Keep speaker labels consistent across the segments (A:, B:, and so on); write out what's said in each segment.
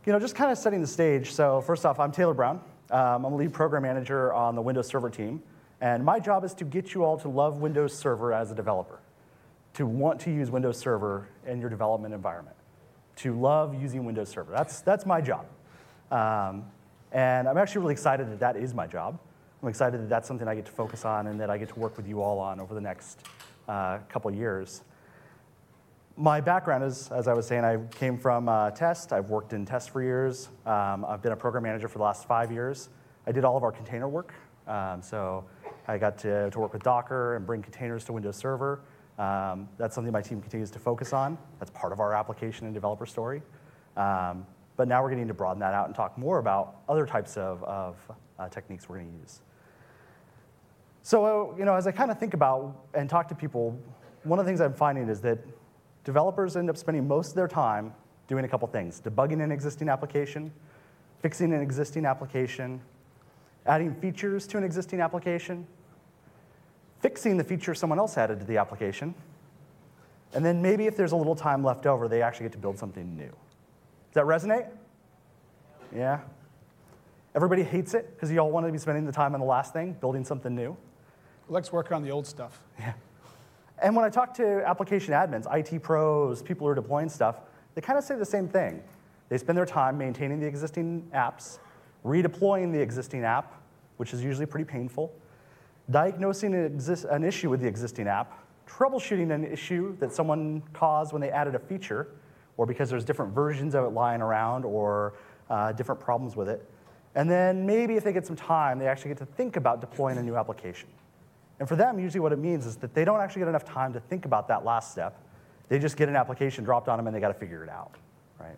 A: just kind of setting the stage. So first off, I'm Taylor Brown. I'm a lead program manager on the Windows Server team. And my job is to get you all to love Windows Server as a developer, to want to use Windows Server in your development environment, to love using Windows Server. That's my job. And I'm actually really excited that that is my job. I'm excited that that's something I get to focus on and that I get to work with you all on over the next couple years. My background is, as I was saying, I came from test. I've worked in test for years. I've been a program manager for the last 5 years. I did all of our container work. So I got to work with Docker and bring containers to Windows Server. That's something my team continues to focus on. That's part of our application and developer story. But now we're getting to broaden that out and talk more about other types of techniques we're going to use. So, as I kind of think about and talk to people, one of the things I'm finding is that developers end up spending most of their time doing a couple things: debugging an existing application, fixing an existing application, adding features to an existing application, fixing the feature someone else added to the application, and then maybe if there's a little time left over, they actually get to build something new. Does that resonate? Yeah? Everybody hates it because you all want to be spending the time on the last thing, building something new.
B: Let's work on the old stuff.
A: Yeah. And when I talk to application admins, IT pros, people who are deploying stuff, they kind of say the same thing. They spend their time maintaining the existing apps, redeploying the existing app, which is usually pretty painful, diagnosing an issue with the existing app, troubleshooting an issue that someone caused when they added a feature, or because there's different versions of it lying around, or different problems with it. And then maybe if they get some time, they actually get to think about deploying a new application. And for them, usually what it means is that they don't actually get enough time to think about that last step. They just get an application dropped on them, and they got to figure it out, right?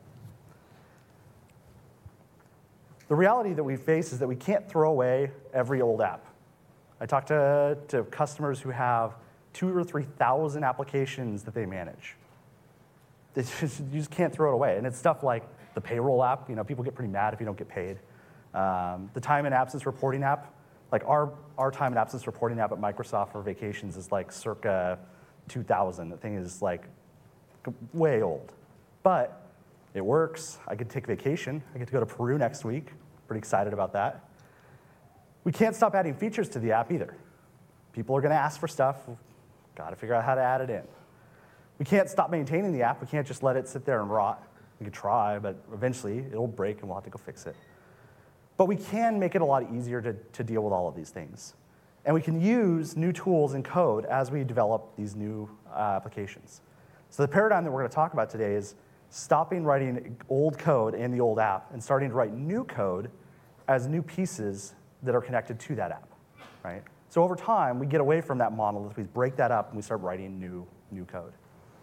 A: The reality that we face is that we can't throw away every old app. I talk to customers who have 2,000 or 3,000 applications that they manage. You just can't throw it away. And it's stuff like the payroll app. People get pretty mad if you don't get paid. The time and absence reporting app. Like our time and absence reporting app at Microsoft for vacations is like circa 2000. The thing is like way old. But it works. I could take vacation. I get to go to Peru next week. Pretty excited about that. We can't stop adding features to the app either. People are going to ask for stuff. We've got to figure out how to add it in. We can't stop maintaining the app. We can't just let it sit there and rot. We could try, but eventually it'll break and we'll have to go fix it. But we can make it a lot easier to deal with all of these things. And we can use new tools and code as we develop these new applications. So the paradigm that we're going to talk about today is stopping writing old code in the old app and starting to write new code as new pieces that are connected to that app, right? So over time, we get away from that monolith, we break that up, and we start writing new code.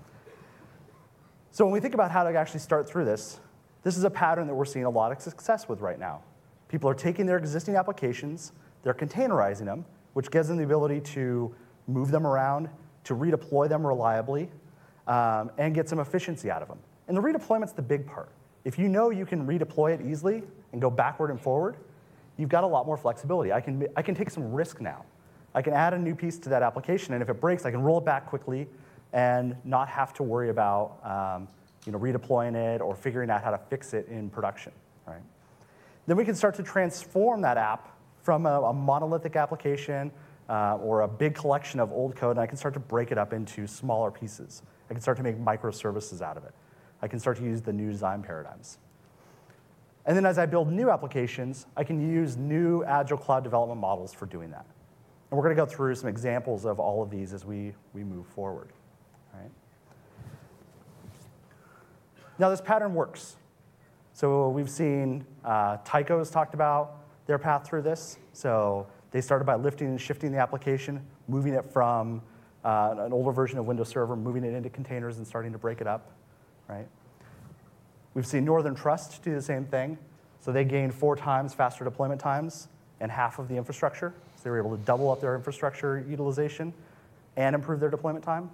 A: So when we think about how to actually start through this is a pattern that we're seeing a lot of success with right now. People are taking their existing applications, they're containerizing them, which gives them the ability to move them around, to redeploy them reliably, and get some efficiency out of them. And the redeployment's the big part. If you know you can redeploy it easily and go backward and forward, you've got a lot more flexibility. I can take some risk now. I can add a new piece to that application, and if it breaks, I can roll it back quickly and not have to worry about redeploying it or figuring out how to fix it in production, right? Then we can start to transform that app from a monolithic application or a big collection of old code, and I can start to break it up into smaller pieces. I can start to make microservices out of it. I can start to use the new design paradigms. And then as I build new applications, I can use new agile cloud development models for doing that. And we're going to go through some examples of all of these as we move forward. All right? Now this pattern works. So we've seen Tyco's talked about their path through this. So they started by lifting and shifting the application, moving it from an older version of Windows Server, moving it into containers and starting to break it up, right? We've seen Northern Trust do the same thing. So they gained 4 times faster deployment times and half of the infrastructure. So they were able to double up their infrastructure utilization and improve their deployment time.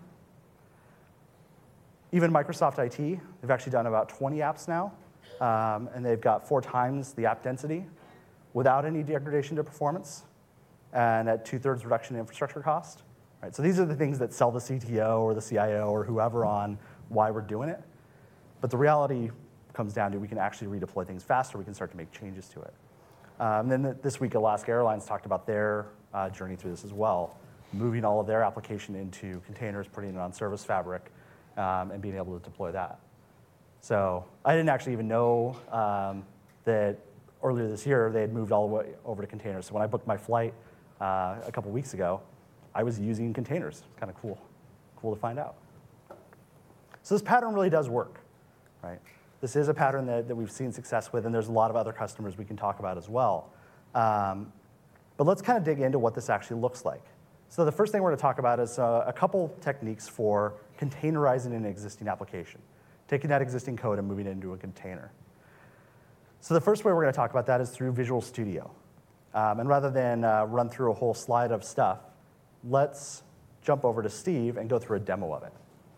A: Even Microsoft IT, they've actually done about 20 apps now, and they've got 4 times the app density without any degradation to performance and at 2/3 reduction in infrastructure cost. Right? So these are the things that sell the CTO or the CIO or whoever on why we're doing it. But the reality comes down to we can actually redeploy things faster. We can start to make changes to it. And then this week, Alaska Airlines talked about their journey through this as well, moving all of their application into containers, putting it on Service Fabric, and being able to deploy that. So I didn't actually even know that earlier this year they had moved all the way over to containers. So when I booked my flight a couple weeks ago, I was using containers. It's kind of cool to find out. So this pattern really does work, right? This is a pattern that we've seen success with, and there's a lot of other customers we can talk about as well. But let's kind of dig into what this actually looks like. So the first thing we're going to talk about is a couple techniques for containerizing an existing application, taking that existing code and moving it into a container. So the first way we're going to talk about that is through Visual Studio. And rather than run through a whole slide of stuff, let's jump over to Steve and go through a demo of it.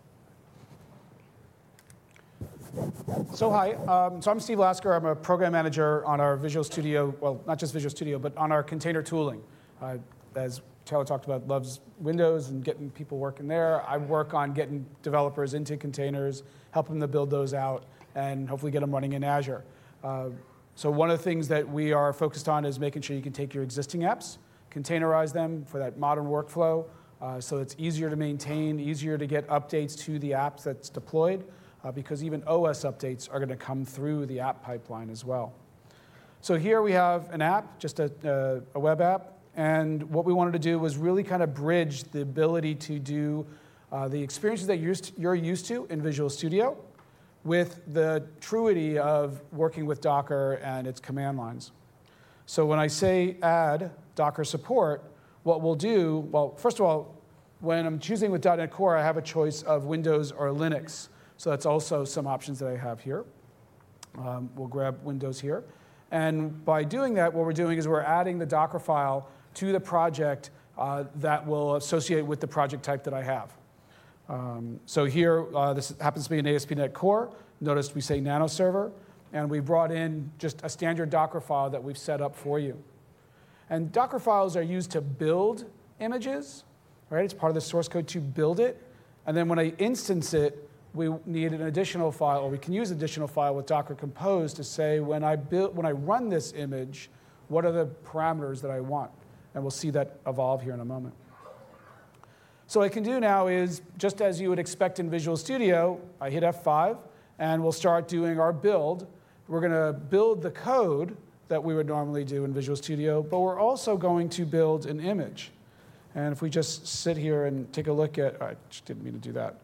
B: So hi, so I'm Steve Lasker. I'm a program manager on our Visual Studio, well, not just Visual Studio, but on our container tooling. As Taylor talked about, loves Windows and getting people working there. I work on getting developers into containers, helping them to build those out, and hopefully get them running in Azure. So one of the things that we are focused on is making sure you can take your existing apps, containerize them for that modern workflow, so it's easier to maintain, easier to get updates to the apps that's deployed, because even OS updates are going to come through the app pipeline as well. So here we have an app, just a web app, and what we wanted to do was really kind of bridge the ability to do the experiences that you're used to in Visual Studio with the truity of working with Docker and its command lines. So when I say add Docker support, what we'll do, well, first of all, when I'm choosing with .NET Core, I have a choice of Windows or Linux. So that's also some options that I have here. We'll grab Windows here. And by doing that, what we're doing is we're adding the Docker file to the project that will associate with the project type that I have. So here, this happens to be an ASP.NET Core. Notice we say Nano Server. And we brought in just a standard Docker file that we've set up for you. And Docker files are used to build images, right? It's part of the source code to build it. And then when I instance it, we need an additional file, or we can use additional file with Docker Compose to say when I run this image, what are the parameters that I want? And we'll see that evolve here in a moment. So what I can do now is, just as you would expect in Visual Studio, I hit F5, and we'll start doing our build. We're going to build the code that we would normally do in Visual Studio, but we're also going to build an image. And if we just sit here and take a look at, I just didn't mean to do that.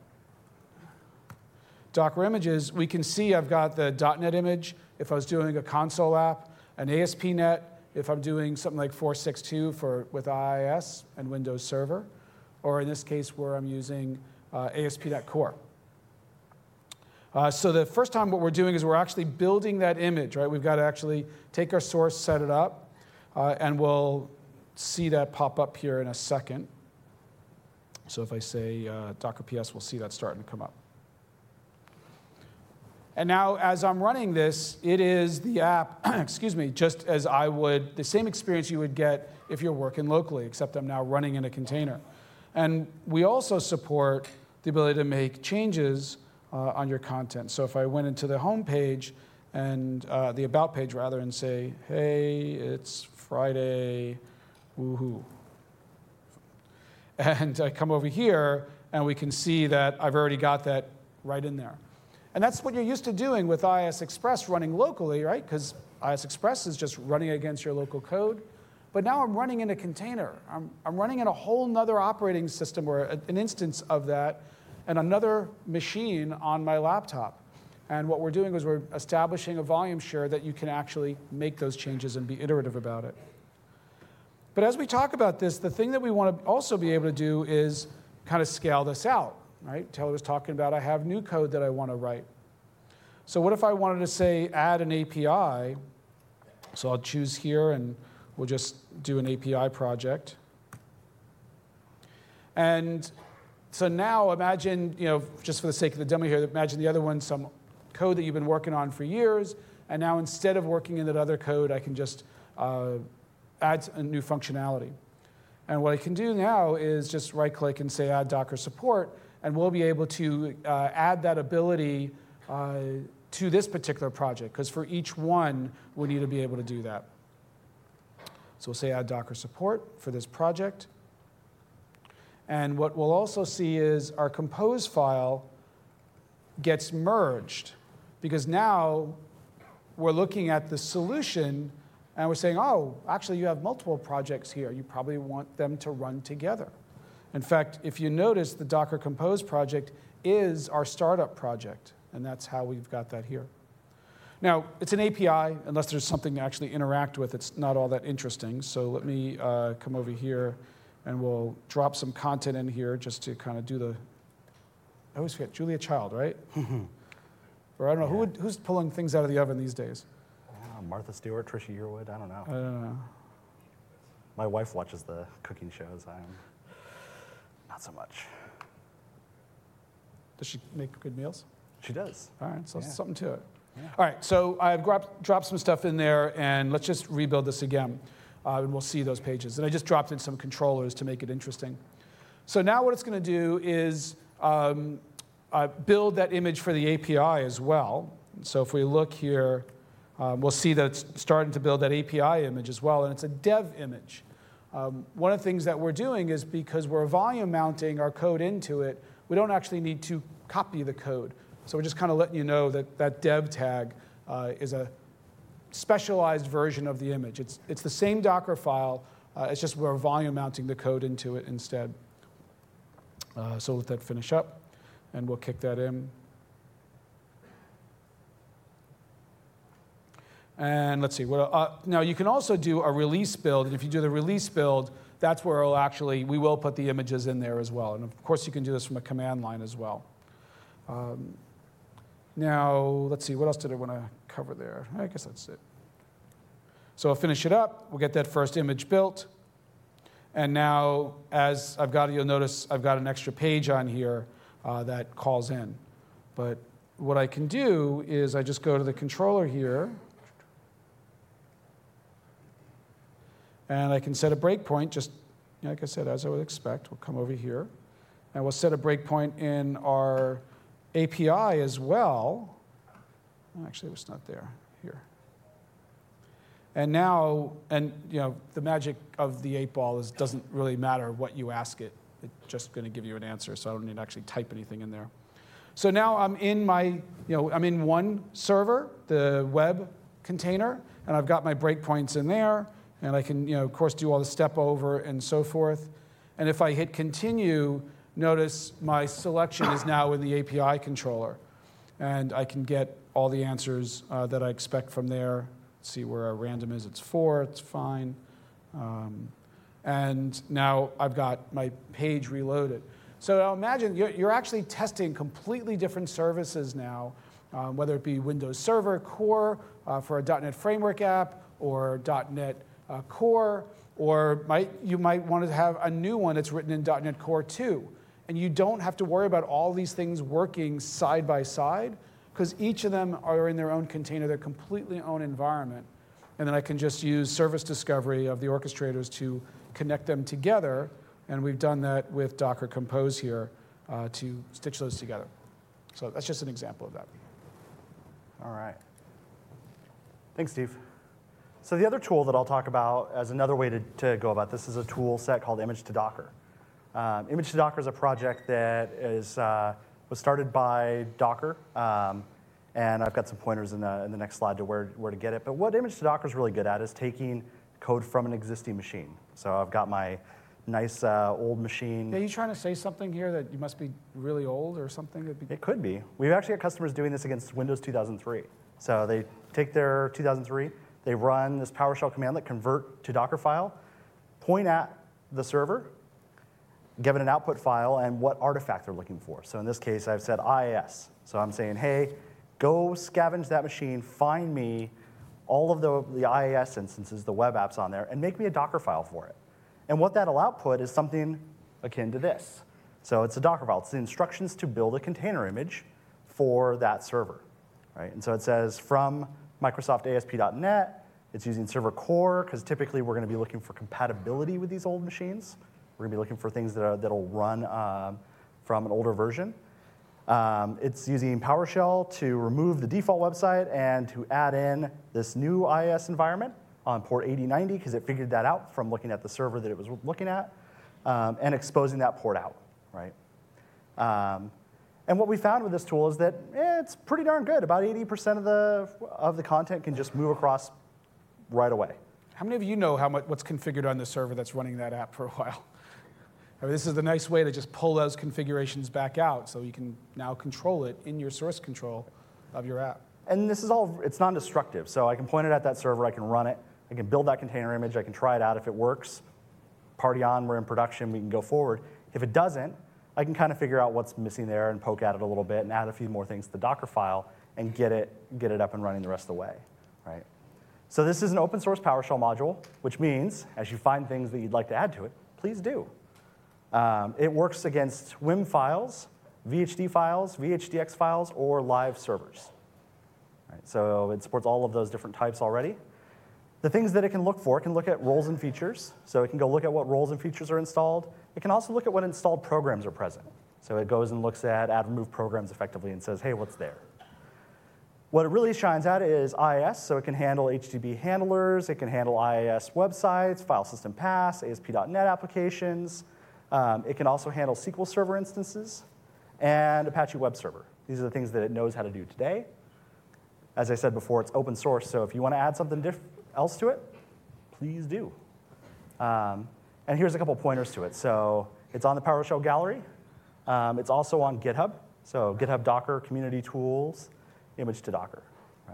B: Docker images, we can see I've got the .NET image if I was doing a console app, an ASP.NET if I'm doing something like 4.6.2 with IIS and Windows Server, or in this case where I'm using ASP.NET Core. So the first time what we're doing is we're actually building that image, right? We've got to actually take our source, set it up, and we'll see that pop up here in a second. So if I say Docker PS, we'll see that starting to come up. And now, as I'm running this, it is the app, excuse me, just as I would, the same experience you would get if you're working locally, except I'm now running in a container. And we also support the ability to make changes on your content. So if I went into the home page and the about page, rather, and say, hey, it's Friday, woohoo. And I come over here, and we can see that I've already got that right in there. And that's what you're used to doing with IIS Express running locally, right? Because IIS Express is just running against your local code. But now I'm running in a container. I'm running in a whole nother operating system or an instance of that and another machine on my laptop. And what we're doing is we're establishing a volume share that you can actually make those changes and be iterative about it. But as we talk about this, the thing that we want to also be able to do is kind of scale this out. Right? Taylor was talking about I have new code that I want to write. So what if I wanted to say add an API? So I'll choose here and we'll just do an API project. And so now imagine, just for the sake of the demo here, imagine the other one, some code that you've been working on for years, and now instead of working in that other code, I can just add a new functionality. And what I can do now is just right-click and say add Docker support, and we'll be able to add that ability to this particular project, because for each one, we need to be able to do that. So we'll say add Docker support for this project. And what we'll also see is our compose file gets merged, because now we're looking at the solution and we're saying, oh, actually you have multiple projects here. You probably want them to run together. In fact, if you notice, the Docker Compose project is our startup project, and that's how we've got that here. Now, it's an API. Unless there's something to actually interact with, it's not all that interesting. So let me come over here, and we'll drop some content in here just to kind of do the, I always forget, Julia Child, right? Or I don't know, who's pulling things out of the oven these days?
A: Martha Stewart, Trisha Yearwood, I don't know.
B: I don't know.
A: My wife watches the cooking shows. I'm not so much.
B: Does she make good meals?
A: She does.
B: All right, so
A: Yeah.
B: something to it.
A: Yeah.
B: All right, so I've dropped some stuff in there, and let's just rebuild this again, and we'll see those pages. And I just dropped in some controllers to make it interesting. So now what it's going to do is build that image for the API as well. So if we look here, we'll see that it's starting to build that API image as well, and it's a dev image. One of the things that we're doing is, because we're volume mounting our code into it, we don't actually need to copy the code. So we're just kind of letting you know that that dev tag is a specialized version of the image. It's the same Docker file, it's just we're volume mounting the code into it instead. So let that finish up, and we'll kick that in. And let's see. Now, you can also do a release build, and if you do the release build, that's where we will put the images in there as well. And of course, you can do this from a command line as well. Now, let's see. What else did I want to cover there? I guess that's it. So I'll finish it up. We'll get that first image built. And now, as you'll notice I've got an extra page on here that calls in. But what I can do is I just go to the controller here, and I can set a breakpoint, just like I said, as I would expect. We'll come over here, and we'll set a breakpoint in our API as well. Actually, it's not there. Here. And now, the magic of the 8-ball is doesn't really matter what you ask it. It's just going to give you an answer, so I don't need to actually type anything in there. So now I'm in I'm in one server, the web container, and I've got my breakpoints in there. And I can, of course, do all the step over and so forth. And if I hit continue, notice my selection is now in the API controller. And I can get all the answers that I expect from there. Let's see where our random is. It's 4. It's fine. And now I've got my page reloaded. So now imagine you're actually testing completely different services now, whether it be Windows Server Core for a .NET Framework app, or .NET Core, or you might want to have a new one that's written in .NET Core 2. And you don't have to worry about all these things working side by side, because each of them are in their own container, their completely own environment. And then I can just use service discovery of the orchestrators to connect them together. And we've done that with Docker Compose here to stitch those together. So that's just an example of that.
A: All right. Thanks, Steve. So the other tool that I'll talk about as another way to go about this is a tool set called Image to Docker. Image to Docker is a project that was started by Docker, and I've got some pointers in the next slide to where to get it. But what Image to Docker is really good at is taking code from an existing machine. So I've got my nice old machine.
B: Are you trying to say something here that you must be really old or something?
A: It could be. We've actually got customers doing this against Windows 2003. So they take their 2003, they run this PowerShell command that convert to Docker file, point at the server, give it an output file, and what artifact they're looking for. So in this case, I've said IIS. So I'm saying, hey, go scavenge that machine, find me all of the IIS instances, the web apps on there, and make me a Docker file for it. And what that'll output is something akin to this. So it's a Docker file. It's the instructions to build a container image for that server. Right? And so it says from Microsoft ASP.NET, it's using Server Core, because typically we're going to be looking for compatibility with these old machines. We're going to be looking for things that'll run from an older version. It's using PowerShell to remove the default website and to add in this new IIS environment on port 8090, because it figured that out from looking at the server that it was looking at, and exposing that port out, right? And what we found with this tool is that it's pretty darn good. About 80% of the content can just move across right away.
B: How many of you know what's configured on the server that's running that app for a while? I mean, this is a nice way to just pull those configurations back out so you can now control it in your source control of your app.
A: And this is all, it's non-destructive. So I can point it at that server, I can run it, I can build that container image, I can try it out. If it works, party on, we're in production, we can go forward. If it doesn't, I can kind of figure out what's missing there and poke at it a little bit and add a few more things to the Docker file and get it up and running the rest of the way, right? So this is an open source PowerShell module, which means as you find things that you'd like to add to it, please do. It works against WIM files, VHD files, VHDX files, or live servers. Right, so it supports all of those different types already. The things that it can look at roles and features. So it can go look at what roles and features are installed. It can also look at what installed programs are present. So it goes and looks at add remove programs effectively and says, hey, what's there? What it really shines at is IIS, so it can handle HTTP handlers, it can handle IIS websites, file system paths, ASP.NET applications. It can also handle SQL Server instances and Apache Web Server. These are the things that it knows how to do today. As I said before, it's open source, so if you want to add something else to it, please do. And here's a couple pointers to it. So it's on the PowerShell gallery. It's also on GitHub. So GitHub Docker Community Tools, image to Docker. Right?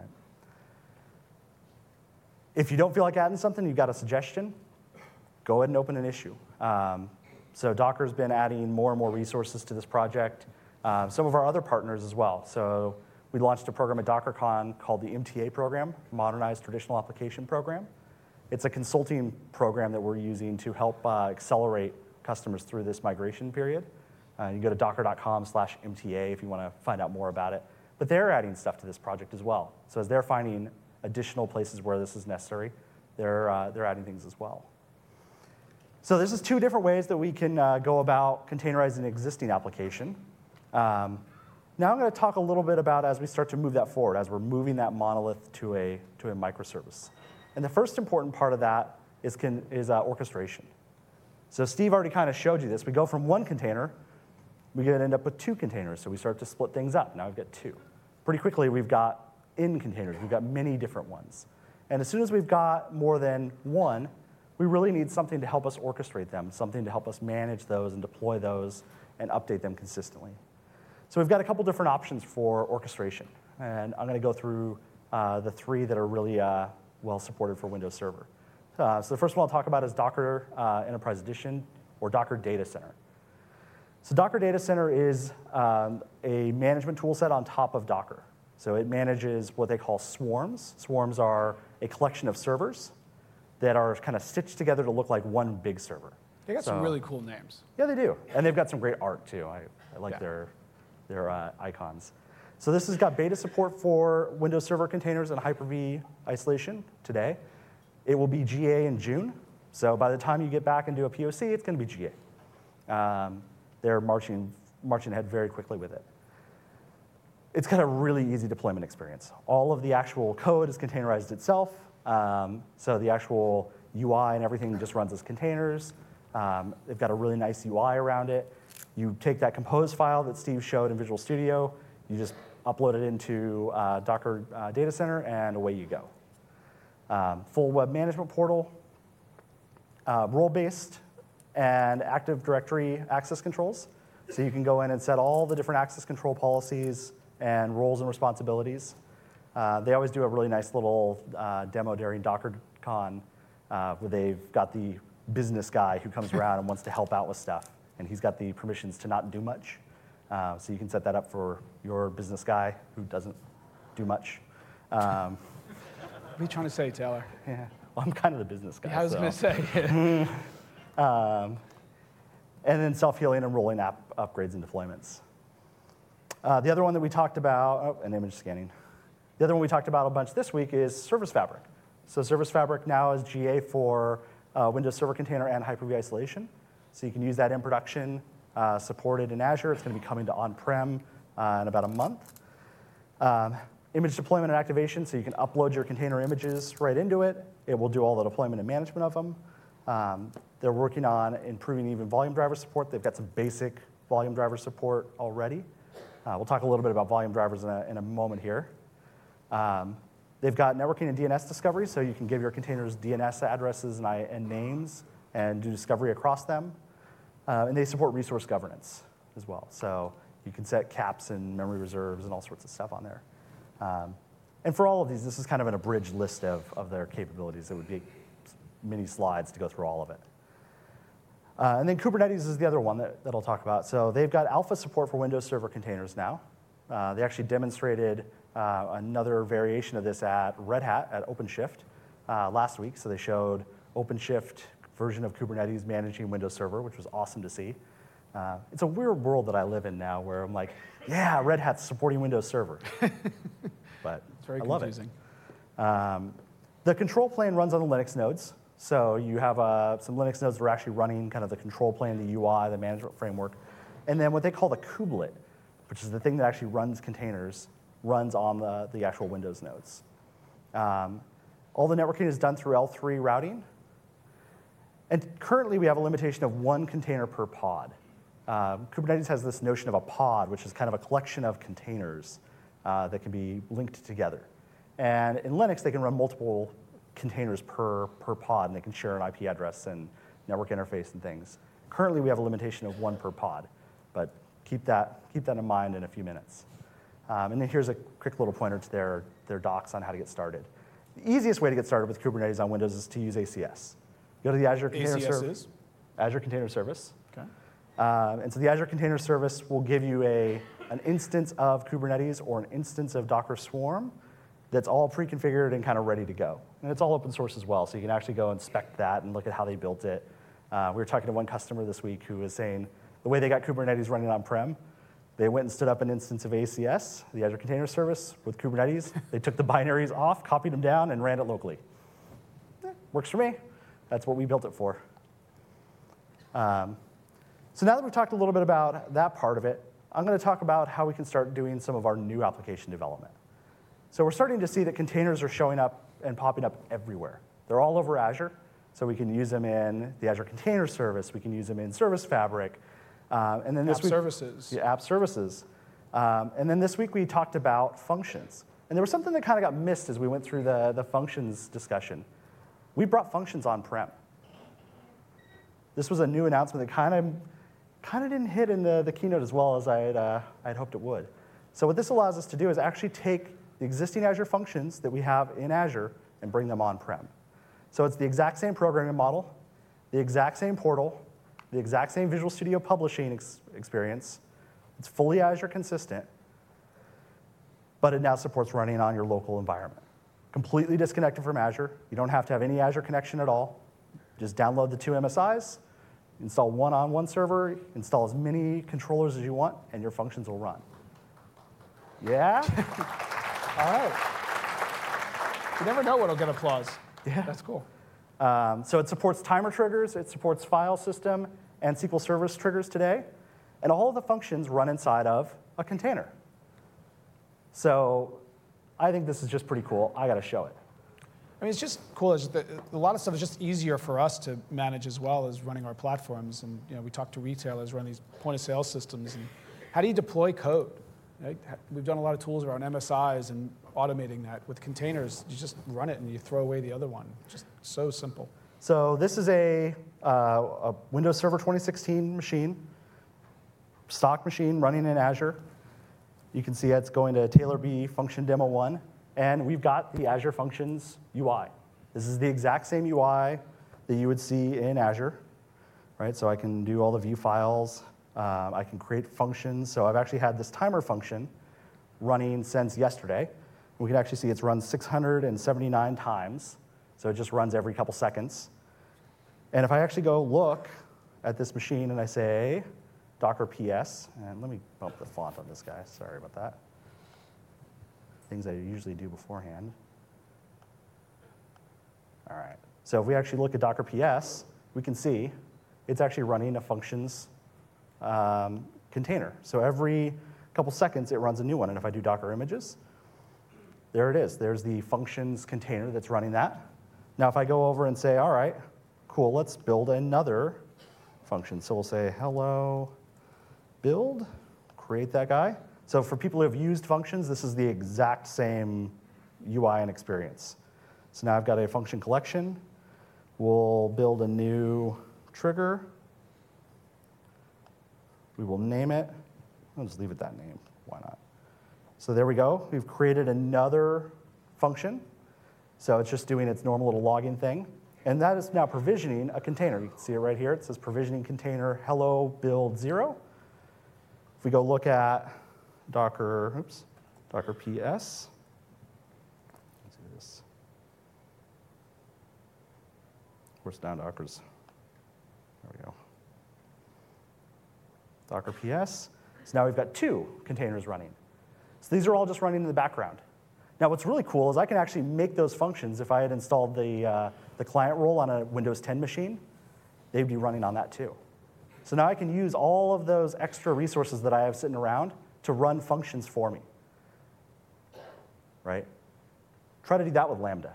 A: If you don't feel like adding something, you've got a suggestion, go ahead and open an issue. So Docker's been adding more and more resources to this project. Some of our other partners as well. So we launched a program at DockerCon called the MTA program, Modernized Traditional Application Program. It's a consulting program that we're using to help accelerate customers through this migration period. You go to docker.com/MTA if you want to find out more about it. But they're adding stuff to this project as well. So as they're finding additional places where this is necessary, they're adding things as well. So this is two different ways that we can go about containerizing an existing application. Now I'm going to talk a little bit about as we start to move that forward, as we're moving that monolith to a microservice. And the first important part of that is orchestration. So Steve already kind of showed you this. We go from one container, we could end up with two containers, so we start to split things up. Now we've got two. Pretty quickly, we've got in containers. We've got many different ones. And as soon as we've got more than one, we really need something to help us orchestrate them, something to help us manage those and deploy those and update them consistently. So we've got a couple different options for orchestration. And I'm going to go through the three that are really well supported for Windows Server. So the first one I'll talk about is Docker Enterprise Edition, or Docker Data Center. So Docker Data Center is a management tool set on top of Docker. So it manages what they call swarms. Swarms are a collection of servers that are kind of stitched together to look like one big server.
B: They got some really cool names.
A: Yeah, they do. And they've got some great art, too. I like their icons. So this has got beta support for Windows Server containers and Hyper-V isolation today. It will be GA in June. So by the time you get back and do a POC, it's going to be GA. They're marching ahead very quickly with it. It's got a really easy deployment experience. All of the actual code is containerized itself. So the actual UI and everything just runs as containers. They've got a really nice UI around it. You take that compose file that Steve showed in Visual Studio, you just upload it into Docker Data Center, and away you go. Full web management portal, role-based and Active Directory access controls. So you can go in and set all the different access control policies and roles and responsibilities. They always do a really nice little demo during DockerCon where they've got the business guy who comes around and wants to help out with stuff. And he's got the permissions to not do much. So you can set that up for your business guy who doesn't do much.
B: What are you trying to say, Taylor?
A: Yeah, well, I'm kind of the business guy.
B: Yeah, I was going to say.
A: And then self-healing and rolling app upgrades and deployments. The other one that we talked about, and image scanning. The other one we talked about a bunch this week is Service Fabric. So Service Fabric now is GA for Windows Server Container and Hyper-V isolation. So you can use that in production, supported in Azure. It's going to be coming to on-prem in about a month. Image deployment and activation, so you can upload your container images right into it. It will do all the deployment and management of them. They're working on improving even volume driver support. They've got some basic volume driver support already. We'll talk a little bit about volume drivers in a moment here. They've got networking and DNS discovery, so you can give your containers DNS addresses and names and do discovery across them. And they support resource governance as well. So you can set caps and memory reserves and all sorts of stuff on there. And for all of these, this is kind of an abridged list of their capabilities. It would be many slides to go through all of it. And then Kubernetes is the other one that I'll talk about. So they've got alpha support for Windows Server containers now. They actually demonstrated another variation of this at Red Hat at OpenShift last week. So they showed OpenShift version of Kubernetes managing Windows Server, which was awesome to see. It's a weird world that I live in now where I'm like, yeah, Red Hat's supporting Windows Server. But
B: It's very
A: I love
B: confusing.
A: it. The control plane runs on the Linux nodes. So you have some Linux nodes that are actually running kind of the control plane, the UI, the management framework. And then what they call the kubelet, which is the thing that actually runs containers, runs on the actual Windows nodes. All the networking is done through L3 routing. And currently, we have a limitation of 1 container per pod. Kubernetes has this notion of a pod, which is kind of a collection of containers that can be linked together. And in Linux, they can run multiple containers per pod, and they can share an IP address and network interface and things. Currently, we have a limitation of 1 per pod, but keep that in mind in a few minutes. And then here's a quick little pointer to their docs on how to get started. The easiest way to get started with Kubernetes on Windows is to use ACS. Go to the Azure Container Service. Azure Container Service.
B: Okay.
A: And so the Azure Container Service will give you an instance of Kubernetes or an instance of Docker Swarm that's all pre-configured and kind of ready to go. And it's all open source as well, so you can actually go inspect that and look at how they built it. We were talking to one customer this week who was saying the way they got Kubernetes running on-prem, they went and stood up an instance of ACS, the Azure Container Service, with Kubernetes. They took the binaries off, copied them down, and ran it locally. Works for me. That's what we built it for. So now that we've talked a little bit about that part of it, I'm going to talk about how we can start doing some of our new application development. So we're starting to see that containers are showing up and popping up everywhere. They're all over Azure, so we can use them in the Azure Container Service. We can use them in Service Fabric. And then this
B: App
A: week,
B: services.
A: Yeah, app services. And then this week we talked about functions. And there was something that kind of got missed as we went through the functions discussion. We brought functions on-prem. This was a new announcement that kind of didn't hit in the keynote as well as I'd hoped it would. So what this allows us to do is actually take the existing Azure functions that we have in Azure and bring them on-prem. So it's the exact same programming model, the exact same portal, the exact same Visual Studio publishing experience. It's fully Azure consistent, but it now supports running on your local environment. Completely disconnected from Azure. You don't have to have any Azure connection at all. Just download the 2 MSIs, install one on one server, install as many controllers as you want, and your functions will run. Yeah?
B: All right. You never know what'll get applause.
A: Yeah.
B: That's cool.
A: So it supports timer triggers, it supports file system and SQL Service triggers today, and all of the functions run inside of a container. So I think this is just pretty cool. I got to show it.
B: I mean, it's just cool. A lot of stuff is just easier for us to manage as well as running our platforms. And we talk to retailers, run these point-of-sale systems. And how do you deploy code? Right? We've done a lot of tools around MSIs and automating that. With containers, you just run it and you throw away the other one. Just so simple.
A: So this is a Windows Server 2016 machine, stock machine running in Azure. You can see it's going to Taylor B function demo 1. And we've got the Azure Functions UI. This is the exact same UI that you would see in Azure, right? So I can do all the view files. I can create functions. So I've actually had this timer function running since yesterday. We can actually see it's run 679 times. So it just runs every couple seconds. And if I actually go look at this machine and I say Docker PS, and let me bump the font on this guy. Sorry about that. Things I usually do beforehand. All right. So if we actually look at Docker PS, we can see it's actually running a functions container. So every couple seconds, it runs a new one. And if I do Docker images, there it is. There's the functions container that's running that. Now, if I go over and say, all right, cool, let's build another function. So we'll say hello build, create that guy. So for people who have used functions, this is the exact same UI and experience. So now I've got a function collection. We'll build a new trigger. We will name it. I'll just leave it that name. Why not? So there we go. We've created another function. So it's just doing its normal little login thing. And that is now provisioning a container. You can see it right here. It says provisioning container hello build 0. If we go look at Docker PS. Let's do this. Where's down Dockers? There we go. Docker PS. So now we've got 2 containers running. So these are all just running in the background. Now what's really cool is I can actually make those functions. If I had installed the client role on a Windows 10 machine, they'd be running on that too. So now I can use all of those extra resources that I have sitting around to run functions for me. Right? Try to do that with Lambda.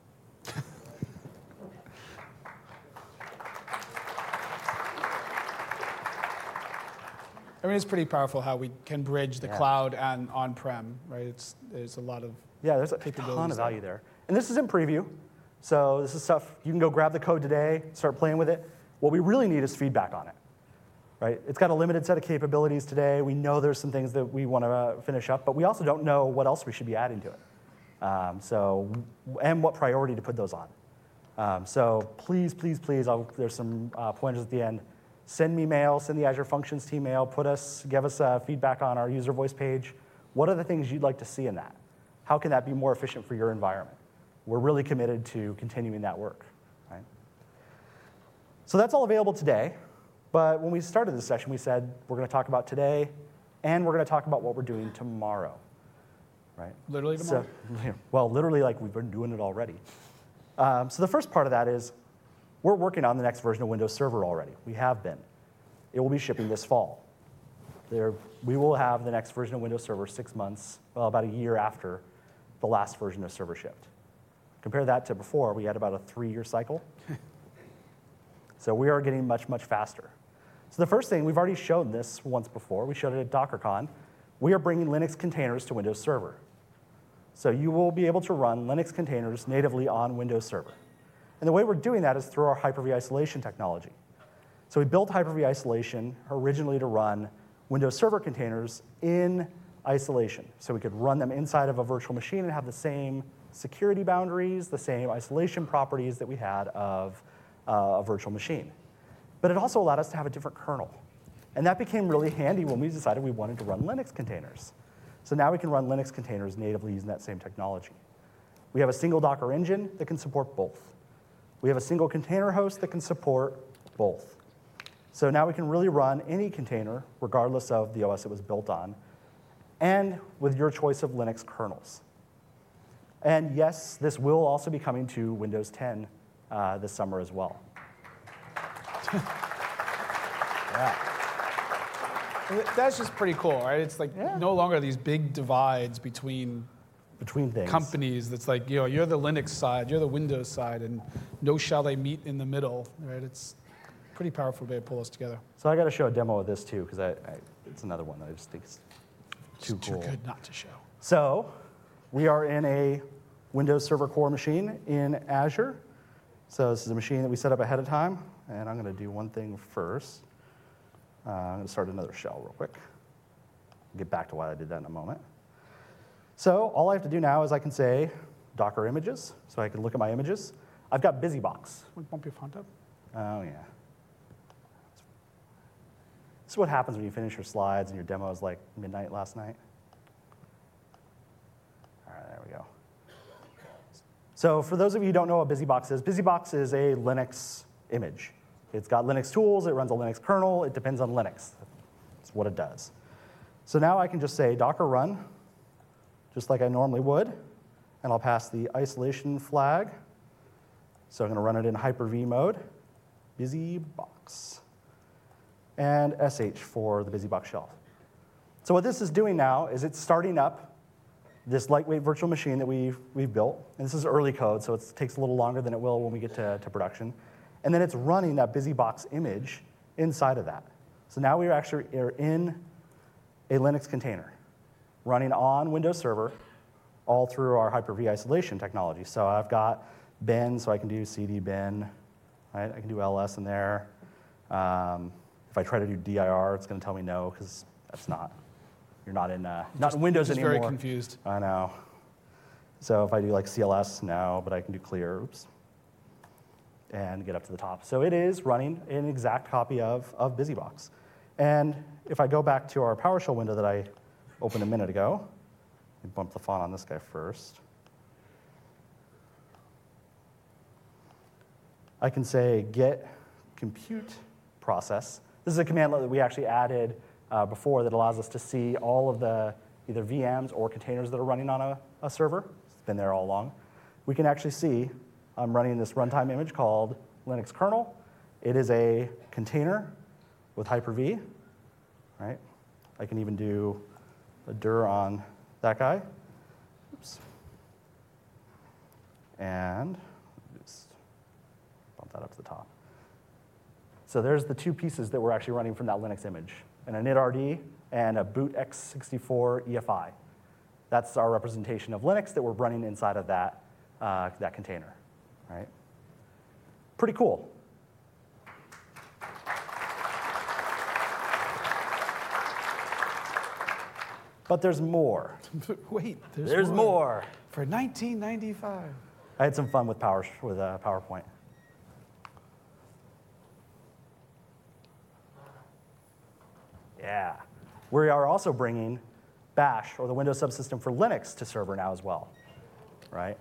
B: I mean, it's pretty powerful how we can bridge the cloud and on-prem, right? There's a lot of
A: there's a ton of value there. And this is in preview, so this is stuff you can go grab the code today, start playing with it. What we really need is feedback on it, right? It's got a limited set of capabilities today. We know there's some things that we want to finish up, but we also don't know what else we should be adding to it. And what priority to put those on. So please, please, please, there's some pointers at the end. Send me mail, send the Azure Functions team mail, give us feedback on our user voice page. What are the things you'd like to see in that? How can that be more efficient for your environment? We're really committed to continuing that work. Right? So that's all available today. But when we started this session, we said we're going to talk about today, and we're going to talk about what we're doing tomorrow. Right?
B: Literally tomorrow?
A: So, well, literally like we've been doing it already. So the first part of that is we're working on the next version of Windows Server already. We have been. It will be shipping this fall. We will have the next version of Windows Server 6 months, well, about a year after the last version of Server shipped. Compare that to before, we had about a 3-year cycle. So we are getting much, much faster. So the first thing, we've already shown this once before. We showed it at DockerCon. We are bringing Linux containers to Windows Server. So you will be able to run Linux containers natively on Windows Server. And the way we're doing that is through our Hyper-V isolation technology. So we built Hyper-V isolation originally to run Windows Server containers in isolation. So we could run them inside of a virtual machine and have the same security boundaries, the same isolation properties that we had of a virtual machine. But it also allowed us to have a different kernel. And that became really handy when we decided we wanted to run Linux containers. So now we can run Linux containers natively using that same technology. We have a single Docker engine that can support both. We have a single container host that can support both. So now we can really run any container, regardless of the OS it was built on, and with your choice of Linux kernels. And yes, this will also be coming to Windows 10 this summer as well. Yeah.
B: That's just pretty cool, right? It's like no longer these big divides between
A: things.
B: Companies that's like, you're the Linux side, you're the Windows side, and no shall they meet in the middle, right? It's pretty powerful way to pull us together.
A: So I got to show a demo of this too, because it's another one that I just think is too cool.
B: Too good not to show.
A: So we are in a Windows Server Core machine in Azure. So this is a machine that we set up ahead of time, and I'm going to do one thing first. I'm going to start another shell real quick. I'll get back to why I did that in a moment. So all I have to do now is I can say Docker images, so I can look at my images. I've got BusyBox.
B: Bump your font up.
A: Oh, yeah. This is what happens when you finish your slides and your demo is like midnight last night. All right, there we go. So for those of you who don't know what BusyBox is a Linux image. It's got Linux tools, it runs a Linux kernel, it depends on Linux. That's what it does. So now I can just say Docker run, just like I normally would, and I'll pass the isolation flag. So I'm going to run it in Hyper-V mode, BusyBox, and sh for the BusyBox shell. So what this is doing now is it's starting up this lightweight virtual machine that we've built. And this is early code, so it takes a little longer than it will when we get to production. And then it's running that BusyBox image inside of that. So now we are in a Linux container running on Windows Server all through our Hyper-V isolation technology. So I've got bin, so I can do cd bin, right? I can do ls in there. If I try to do dir, it's going to tell me no, because that's not, you're not in Windows
B: just
A: anymore.
B: Very confused.
A: I know. So if I do like cls, no, but I can do clear, oops, and get up to the top. So it is running an exact copy of BusyBox. And if I go back to our PowerShell window that I opened a minute ago, let me bump the font on this guy first. I can say get compute process. This is a command that we actually added before that allows us to see all of the either VMs or containers that are running on a server. It's been there all along. We can actually see I'm running this runtime image called Linux kernel. It is a container with Hyper-V, right? I can even do a dir on that guy. Oops. And just bump that up to the top. So there's the two pieces that we're actually running from that Linux image, an initRD and a boot x64 EFI. That's our representation of Linux that we're running inside of that container, right? Pretty cool. But there's more.
B: Wait,
A: there's more.
B: For 1995.
A: I had some fun with PowerPoint. Yeah. We are also bringing Bash, or the Windows subsystem for Linux, to server now as well, right?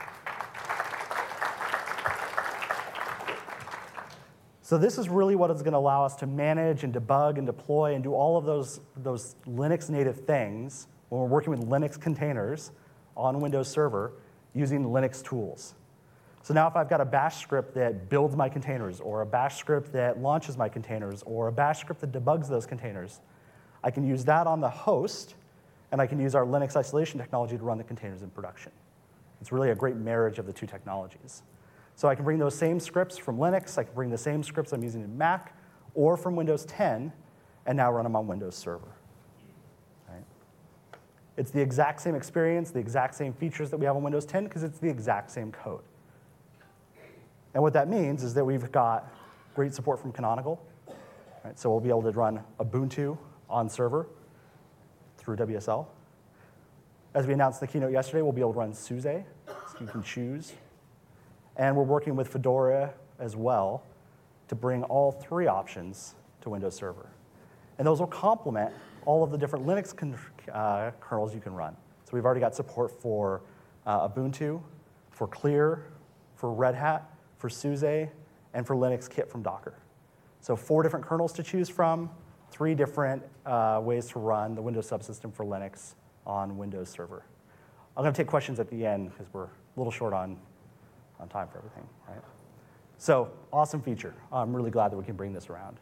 A: So this is really what is going to allow us to manage and debug and deploy and do all of those Linux native things when we're working with Linux containers on Windows Server using Linux tools. So now if I've got a bash script that builds my containers, or a bash script that launches my containers, or a bash script that debugs those containers, I can use that on the host, and I can use our Linux isolation technology to run the containers in production. It's really a great marriage of the two technologies. So I can bring those same scripts from Linux, I can bring the same scripts I'm using in Mac, or from Windows 10, and now run them on Windows Server. Right? It's the exact same experience, the exact same features that we have on Windows 10, because it's the exact same code. And what that means is that we've got great support from Canonical. Right? So we'll be able to run Ubuntu on server through WSL. As we announced in the keynote yesterday, we'll be able to run SUSE, so you can choose. And we're working with Fedora as well to bring all three options to Windows Server. And those will complement all of the different Linux kernels you can run. So we've already got support for Ubuntu, for Clear, for Red Hat, for SUSE, and for Linux Kit from Docker. So 4 different kernels to choose from, 3 different ways to run the Windows subsystem for Linux on Windows Server. I'm going to take questions at the end because we're a little short on time for everything, right? So awesome feature. I'm really glad that we can bring this around.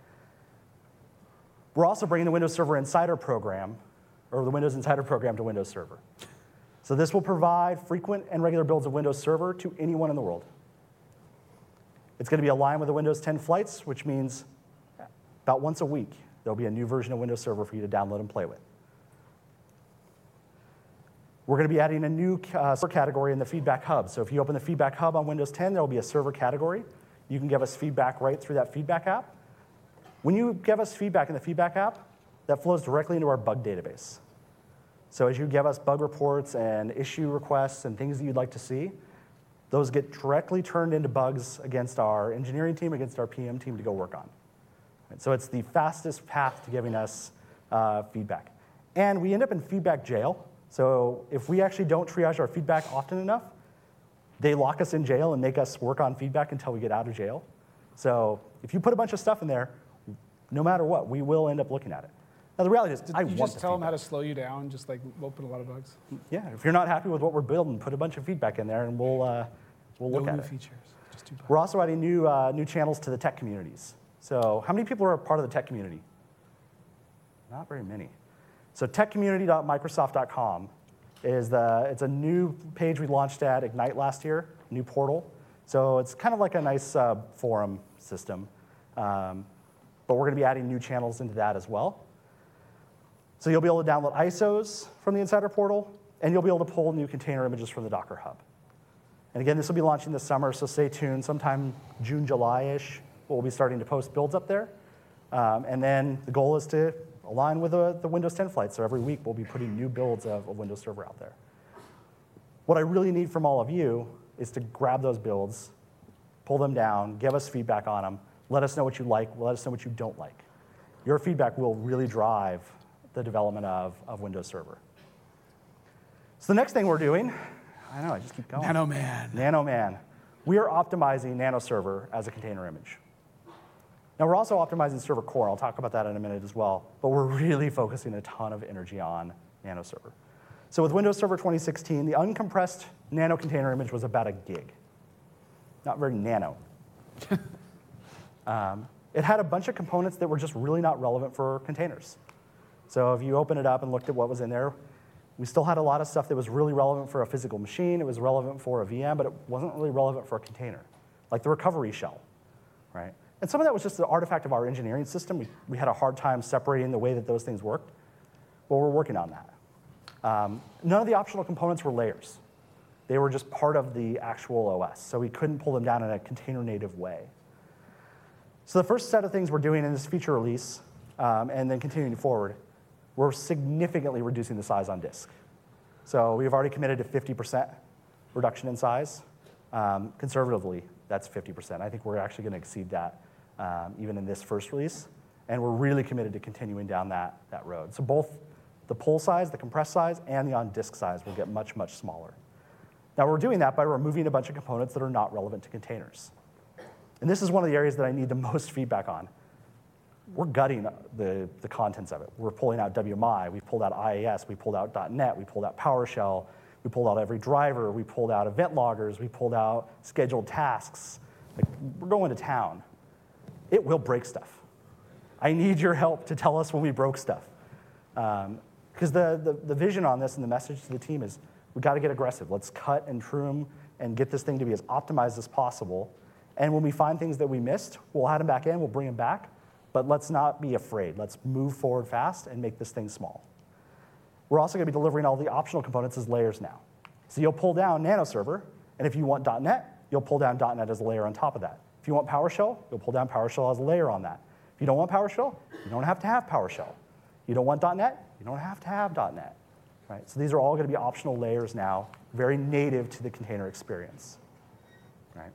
A: We're also bringing the Windows Server Insider program, or the Windows Insider program, to Windows Server. So this will provide frequent and regular builds of Windows Server to anyone in the world. It's going to be aligned with the Windows 10 flights, which means about once a week, there'll be a new version of Windows Server for you to download and play with. We're going to be adding a new server category in the Feedback Hub. So if you open the Feedback Hub on Windows 10, there will be a server category. You can give us feedback right through that Feedback app. When you give us feedback in the Feedback app, that flows directly into our bug database. So as you give us bug reports and issue requests and things that you'd like to see, those get directly turned into bugs against our engineering team, against our PM team to go work on. So it's the fastest path to giving us feedback. And we end up in feedback jail. So if we actually don't triage our feedback often enough, they lock us in jail and make us work on feedback until we get out of jail. So if you put a bunch of stuff in there, no matter what, we will end up looking at it. Now the reality is,
B: Did you just tell them how to slow you down, just like open a lot of bugs?
A: Yeah, if you're not happy with what we're building, put a bunch of feedback in there and we'll look at it.
B: No new features, just 2 bugs.
A: We're also adding new channels to the tech communities. So how many people are a part of the tech community? Not very many. So techcommunity.microsoft.com it's a new page we launched at Ignite last year, new portal. So it's kind of like a nice forum system. But we're going to be adding new channels into that as well. So you'll be able to download ISOs from the Insider portal, and you'll be able to pull new container images from the Docker Hub. And again, this will be launching this summer, so stay tuned. Sometime June, July-ish, we'll be starting to post builds up there. And then the goal is to align with the Windows 10 flight. So every week, we'll be putting new builds of Windows Server out there. What I really need from all of you is to grab those builds, pull them down, give us feedback on them, let us know what you like, let us know what you don't like. Your feedback will really drive the development of Windows Server. So the next thing we're doing, I know, I just keep going. Nanoman. We are optimizing NanoServer as a container image. Now, we're also optimizing Server Core. I'll talk about that in a minute as well. But we're really focusing a ton of energy on NanoServer. So with Windows Server 2016, the uncompressed Nano container image was about a gig. Not very nano. It had a bunch of components that were just really not relevant for containers. So if you open it up and looked at what was in there, we still had a lot of stuff that was really relevant for a physical machine. It was relevant for a VM, but it wasn't really relevant for a container, like the recovery shell, right? And some of that was just the artifact of our engineering system. We had a hard time separating the way that those things worked, but we're working on that. None of the optional components were layers. They were just part of the actual OS, so we couldn't pull them down in a container-native way. So the first set of things we're doing in this feature release, and then continuing forward, we're significantly reducing the size on disk. So we've already committed to 50% reduction in size. Conservatively, that's 50%. I think we're actually going to exceed that even in this first release. And we're really committed to continuing down that road. So both the pull size, the compressed size, and the on-disk size will get much, much smaller. Now, we're doing that by removing a bunch of components that are not relevant to containers. And this is one of the areas that I need the most feedback on. We're gutting the contents of it. We're pulling out WMI, we've pulled out IIS, we pulled out .NET, we pulled out PowerShell, we pulled out every driver, we pulled out event loggers, we pulled out scheduled tasks. Like, we're going to town. It will break stuff. I need your help to tell us when we broke stuff. Because the vision on this and the message to the team is we've got to get aggressive. Let's cut and trim and get this thing to be as optimized as possible. And when we find things that we missed, we'll add them back in, we'll bring them back. But let's not be afraid. Let's move forward fast and make this thing small. We're also going to be delivering all the optional components as layers now. So you'll pull down NanoServer, and if you want .NET, you'll pull down .NET as a layer on top of that. If you want PowerShell, you'll pull down PowerShell as a layer on that. If you don't want PowerShell, you don't have to have PowerShell. You don't want .NET, you don't have to have .NET. Right? So these are all going to be optional layers now, very native to the container experience. Right?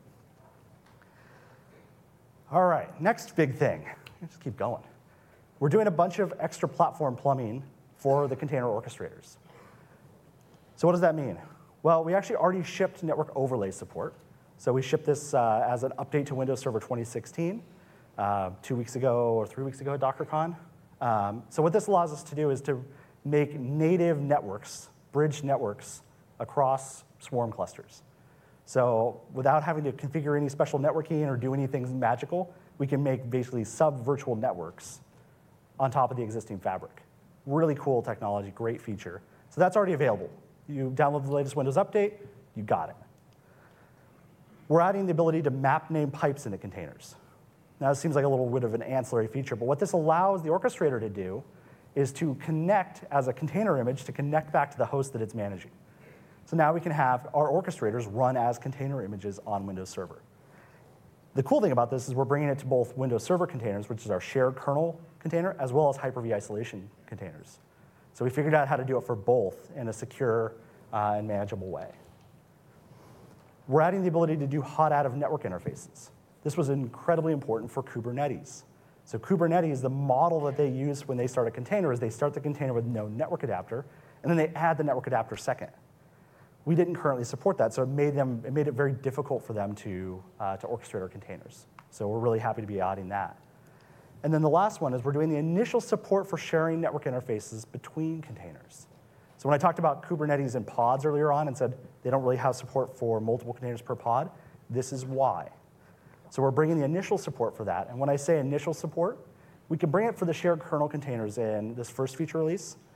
A: All right, next big thing. Let's keep going. We're doing a bunch of extra platform plumbing for the container orchestrators. So what does that mean? Well, we actually already shipped network overlay support. So we shipped this as an update to Windows Server 2016 2 weeks ago or 3 weeks ago at DockerCon. So what this allows us to do is to make native networks, bridge networks, across Swarm clusters. So without having to configure any special networking or do anything magical, we can make basically sub-virtual networks on top of the existing fabric. Really cool technology, great feature. So that's already available. You download the latest Windows update, you got it. We're adding the ability to map name pipes into containers. Now, this seems like a little bit of an ancillary feature, but what this allows the orchestrator to do is to connect as a container image to connect back to the host that it's managing. So now we can have our orchestrators run as container images on Windows Server. The cool thing about this is we're bringing it to both Windows Server containers, which is our shared kernel container, as well as Hyper-V isolation containers. So we figured out how to do it for both in a secure and manageable way. We're adding the ability to do hot out of network interfaces. This was incredibly important for Kubernetes. So Kubernetes, the model that they use when they start a container is they start the container with no network adapter, and then they add the network adapter second. We didn't currently support that, so it made it very difficult for them to orchestrate our containers. So we're really happy to be adding that. And then the last one is we're doing the initial support for sharing network interfaces between containers. So when I talked about Kubernetes and pods earlier on and said they don't really have support for multiple containers per pod, this is why. So we're bringing the initial support for that. And when I say initial support, we can bring it for the shared kernel containers in this first feature release.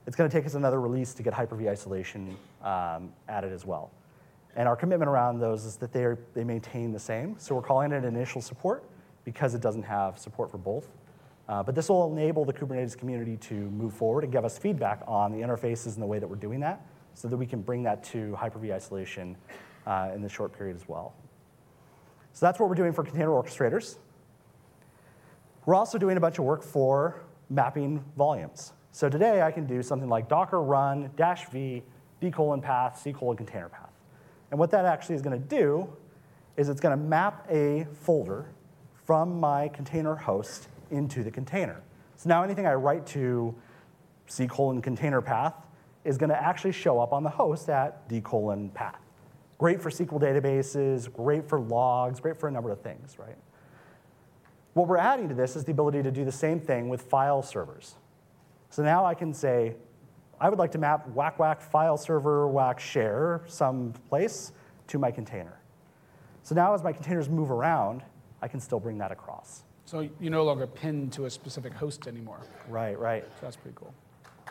A: it's going to take us another release to get Hyper-V isolation added as well. And our commitment around those is that they maintain the same. So we're calling it initial support because it doesn't have support for both. But this will enable the Kubernetes community to move forward and give us feedback on the interfaces and the way that we're doing that so that we can bring that to Hyper-V isolation in the short period as well. So that's what we're doing for container orchestrators. We're also doing a bunch of work for mapping volumes. So today I can do something like docker run -v d:/path c:/container path. And what that actually is going to do is it's going to map a folder from my container host into the container. So now anything I write to c:/container path is going to actually show up on the host at d:/path. Great for SQL databases, great for logs, great for a number of things, right? What we're adding to this is the ability to do the same thing with file servers. So now I can say, I would like to map whack file server whack share someplace to my container. So now as my containers move around, I can still bring that across.
B: So you're no longer pinned to a specific host anymore.
A: Right, right.
B: So that's pretty cool.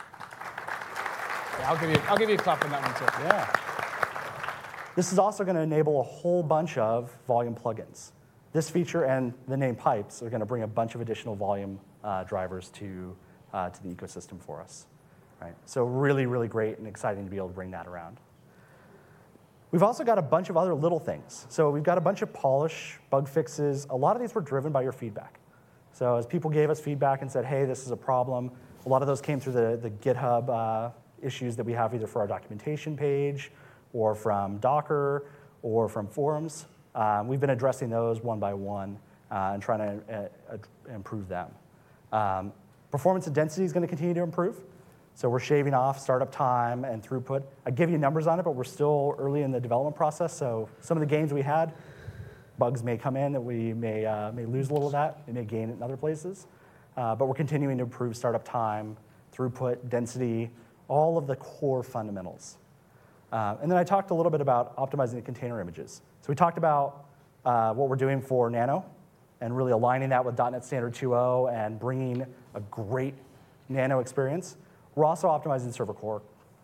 B: Yeah, I'll give you a clap on that one too.
A: Yeah. This is also going to enable a whole bunch of volume plugins. This feature and the name pipes are going to bring a bunch of additional volume drivers to the ecosystem for us. Right? So really, really great and exciting to be able to bring that around. We've also got a bunch of other little things. So we've got a bunch of polish, bug fixes. A lot of these were driven by your feedback. So as people gave us feedback and said, hey, this is a problem, a lot of those came through the GitHub issues that we have either for our documentation page or from Docker or from forums. We've been addressing those one by one and trying to improve them. Performance and density is going to continue to improve. So we're shaving off startup time and throughput. I give you numbers on it, but we're still early in the development process. So some of the gains we had, bugs may come in that we may lose a little of that. We may gain it in other places. But we're continuing to improve startup time, throughput, density, all of the core fundamentals. And then I talked a little bit about optimizing the container images. So we talked about what we're doing for Nano and really aligning that with .NET Standard 2.0 and bringing a great Nano experience. We're also optimizing the server core.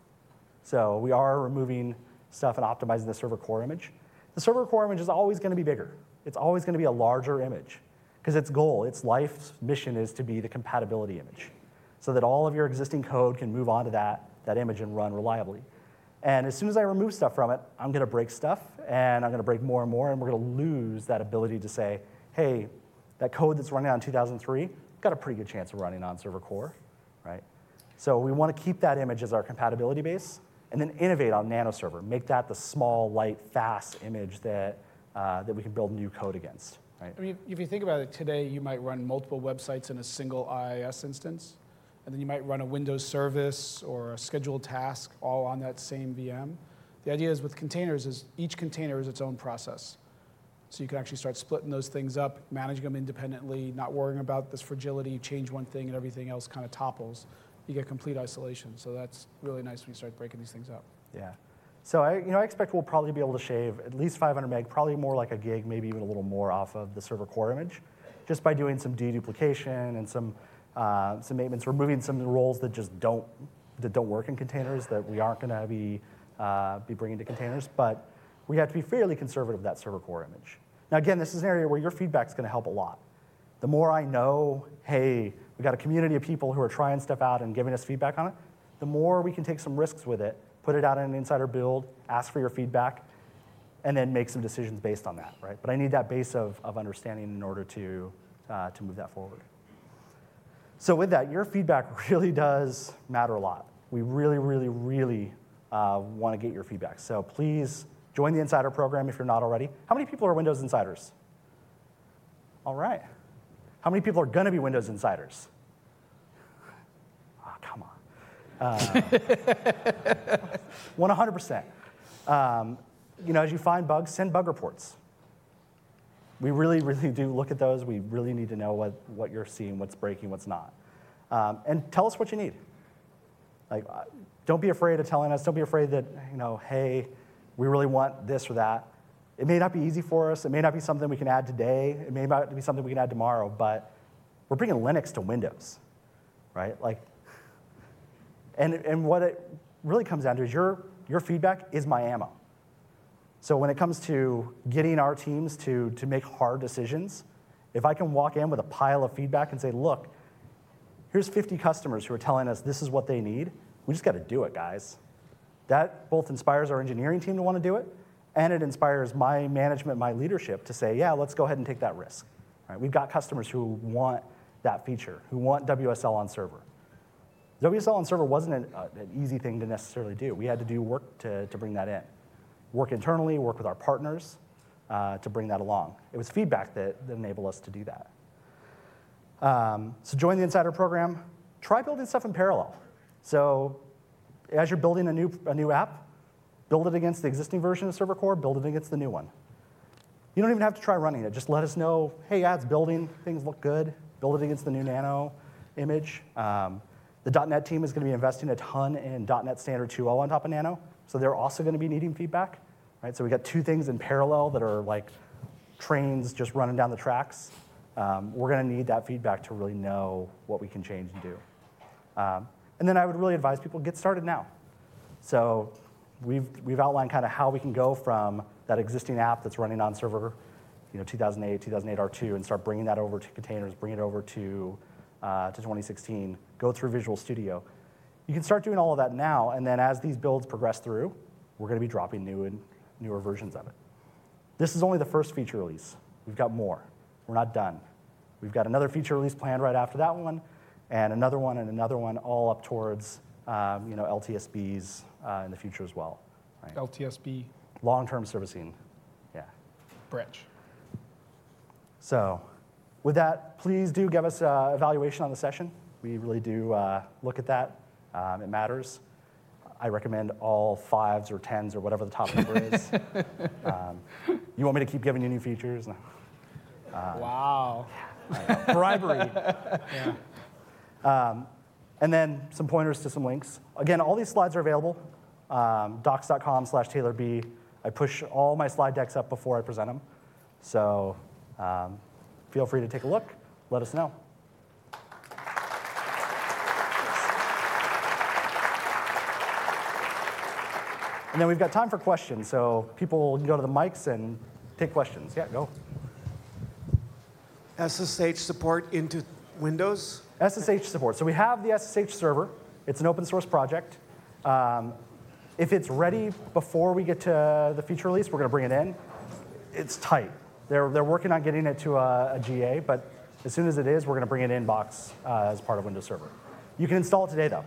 A: So we are removing stuff and optimizing the server core image. The server core image is always going to be bigger. It's always going to be a larger image because its goal, its life's mission is to be the compatibility image so that all of your existing code can move onto that image and run reliably. And as soon as I remove stuff from it, I'm going to break stuff, and I'm going to break more and more, and we're going to lose that ability to say, hey, that code that's running on 2003 got a pretty good chance of running on server core, right? So we want to keep that image as our compatibility base, and then innovate on Nano Server. Make that the small, light, fast image that we can build new code against, right?
B: I mean, if you think about it, today you might run multiple websites in a single IIS instance. And then you might run a Windows service or a scheduled task all on that same VM. The idea is with containers is each container is its own process. So you can actually start splitting those things up, managing them independently, not worrying about this fragility. You change one thing and everything else kind of topples. You get complete isolation. So that's really nice when you start breaking these things up.
A: Yeah. So I expect we'll probably be able to shave at least 500 meg, probably more like a gig, maybe even a little more off of the server core image, just by doing some deduplication and some maintenance, removing some roles that just don't work in containers that we aren't going to be bringing to containers. But we have to be fairly conservative with that server core image. Now, again, this is an area where your feedback is going to help a lot. The more I know, hey, we got a community of people who are trying stuff out and giving us feedback on it, the more we can take some risks with it, put it out in an insider build, ask for your feedback, and then make some decisions based on that, right? But I need that base of understanding in order to move that forward. So with that, your feedback really does matter a lot. We really, really, really want to get your feedback. So please join the Insider program if you're not already. How many people are Windows Insiders? All right. How many people are going to be Windows Insiders? Oh, come on. 100%. As you find bugs, send bug reports. We really, really do look at those. We really need to know what you're seeing, what's breaking, what's not. And tell us what you need. Don't be afraid of telling us. Don't be afraid that, hey, we really want this or that. It may not be easy for us. It may not be something we can add today. It may not be something we can add tomorrow, but we're bringing Linux to Windows, right? And what it really comes down to is your feedback is my ammo. So when it comes to getting our teams to make hard decisions, if I can walk in with a pile of feedback and say, look, here's 50 customers who are telling us this is what they need, we just got to do it, guys. That both inspires our engineering team to want to do it, and it inspires my management, my leadership to say, yeah, let's go ahead and take that risk. Right? We've got customers who want that feature, who want WSL on server. WSL on server wasn't an easy thing to necessarily do. We had to do work to bring that in. Work internally, work with our partners to bring that along. It was feedback that enabled us to do that. So join the Insider program. Try building stuff in parallel. So as you're building a new app, build it against the existing version of Server Core, build it against the new one. You don't even have to try running it. Just let us know, hey, yeah, it's building, things look good. Build it against the new Nano image. The .NET team is going to be investing a ton in .NET Standard 2.0 on top of Nano, so they're also going to be needing feedback. Right? So we got two things in parallel that are like trains just running down the tracks. We're going to need that feedback to really know what we can change and do. And then I would really advise people get started now. So we've outlined kind of how we can go from that existing app that's running on server, 2008 R2, and start bringing that over to containers, bring it over to 2016, go through Visual Studio. You can start doing all of that now, and then as these builds progress through, we're going to be dropping newer versions of it. This is only the first feature release. We've got more. We're not done. We've got another feature release planned right after that one, and another one, all up towards LTSBs in the future as well. Right?
B: LTSB.
A: Long-term servicing, yeah.
B: Branch.
A: So with that, please do give us an evaluation on the session. We really do look at that. It matters. I recommend all 5s or 10s or whatever the top number is. You want me to keep giving you new features?
B: Wow. Bribery. Yeah.
A: And then some pointers to some links. Again, all these slides are available. Docs.com/TaylorB. I push all my slide decks up before I present them. So feel free to take a look. Let us know. And then we've got time for questions, so people can go to the mics and take questions. Yeah, go.
C: SSH support into Windows?
A: SSH support. So we have the SSH server. It's an open source project. If it's ready before we get to the feature release, we're going to bring it in. It's tight. They're working on getting it to a GA, but as soon as it is, we're going to bring it in box as part of Windows Server. You can install it today, though.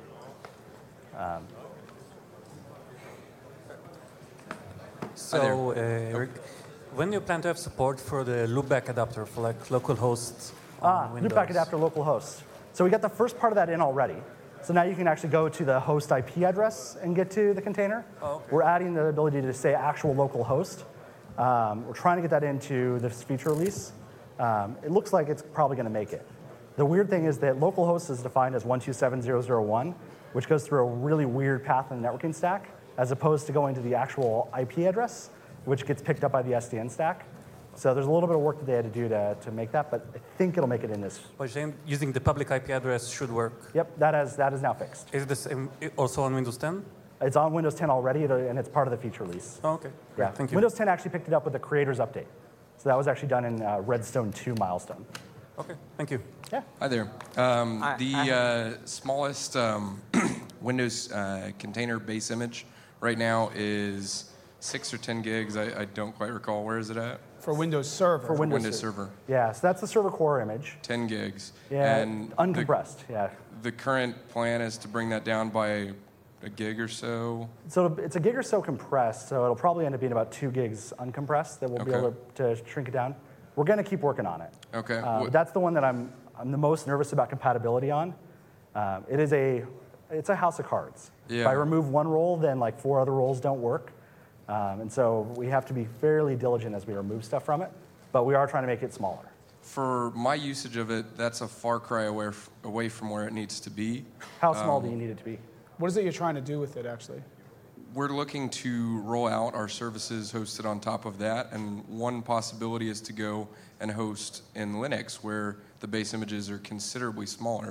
D: So, Eric, when do you plan to have support for the loopback adapter for like local hosts on Windows?
A: Loopback adapter local host. So we got the first part of that in already. So now you can actually go to the host IP address and get to the container.
D: Oh, okay.
A: We're adding the ability to say actual local host. We're trying to get that into this feature release. It looks like it's probably going to make it. The weird thing is that localhost is defined as 127.0.0.1, which goes through a really weird path in the networking stack, as opposed to going to the actual IP address, which gets picked up by the SDN stack. So there's a little bit of work that they had to do to make that, but I think it'll make it in this.
D: But using the public IP address should work.
A: Yep, that is now fixed.
D: Is this also on Windows 10?
A: It's on Windows 10 already, and it's part of the feature release.
D: Oh, okay.
A: Yeah,
D: Thank you.
A: Windows 10 actually picked it up with the creators update. So that was actually done in Redstone 2 milestone.
D: Okay, thank you.
A: Yeah.
E: Hi there. The smallest Windows container base image right now is 6 or 10 gigs. I don't quite recall. Where is it at?
B: For Windows Server.
A: For
E: Windows Server.
A: Yeah, so that's the server core image.
E: 10 gigs.
A: Yeah,
E: And
A: uncompressed, yeah.
E: The current plan is to bring that down by a gig or so.
A: So it's a gig or so compressed, so it'll probably end up being about 2 gigs uncompressed that we'll be able to shrink it down. We're going to keep working on it.
E: Okay.
A: That's the one that I'm the most nervous about compatibility on. It's a house of cards.
E: Yeah.
A: If I remove one role, then like 4 other roles don't work. And so we have to be fairly diligent as we remove stuff from it, but we are trying to make it smaller.
E: For my usage of it, that's a far cry away from where it needs to be.
A: How small do you need it to be?
B: What is it you're trying to do with it, actually?
E: We're looking to roll out our services hosted on top of that, and one possibility is to go and host in Linux, where the base images are considerably smaller.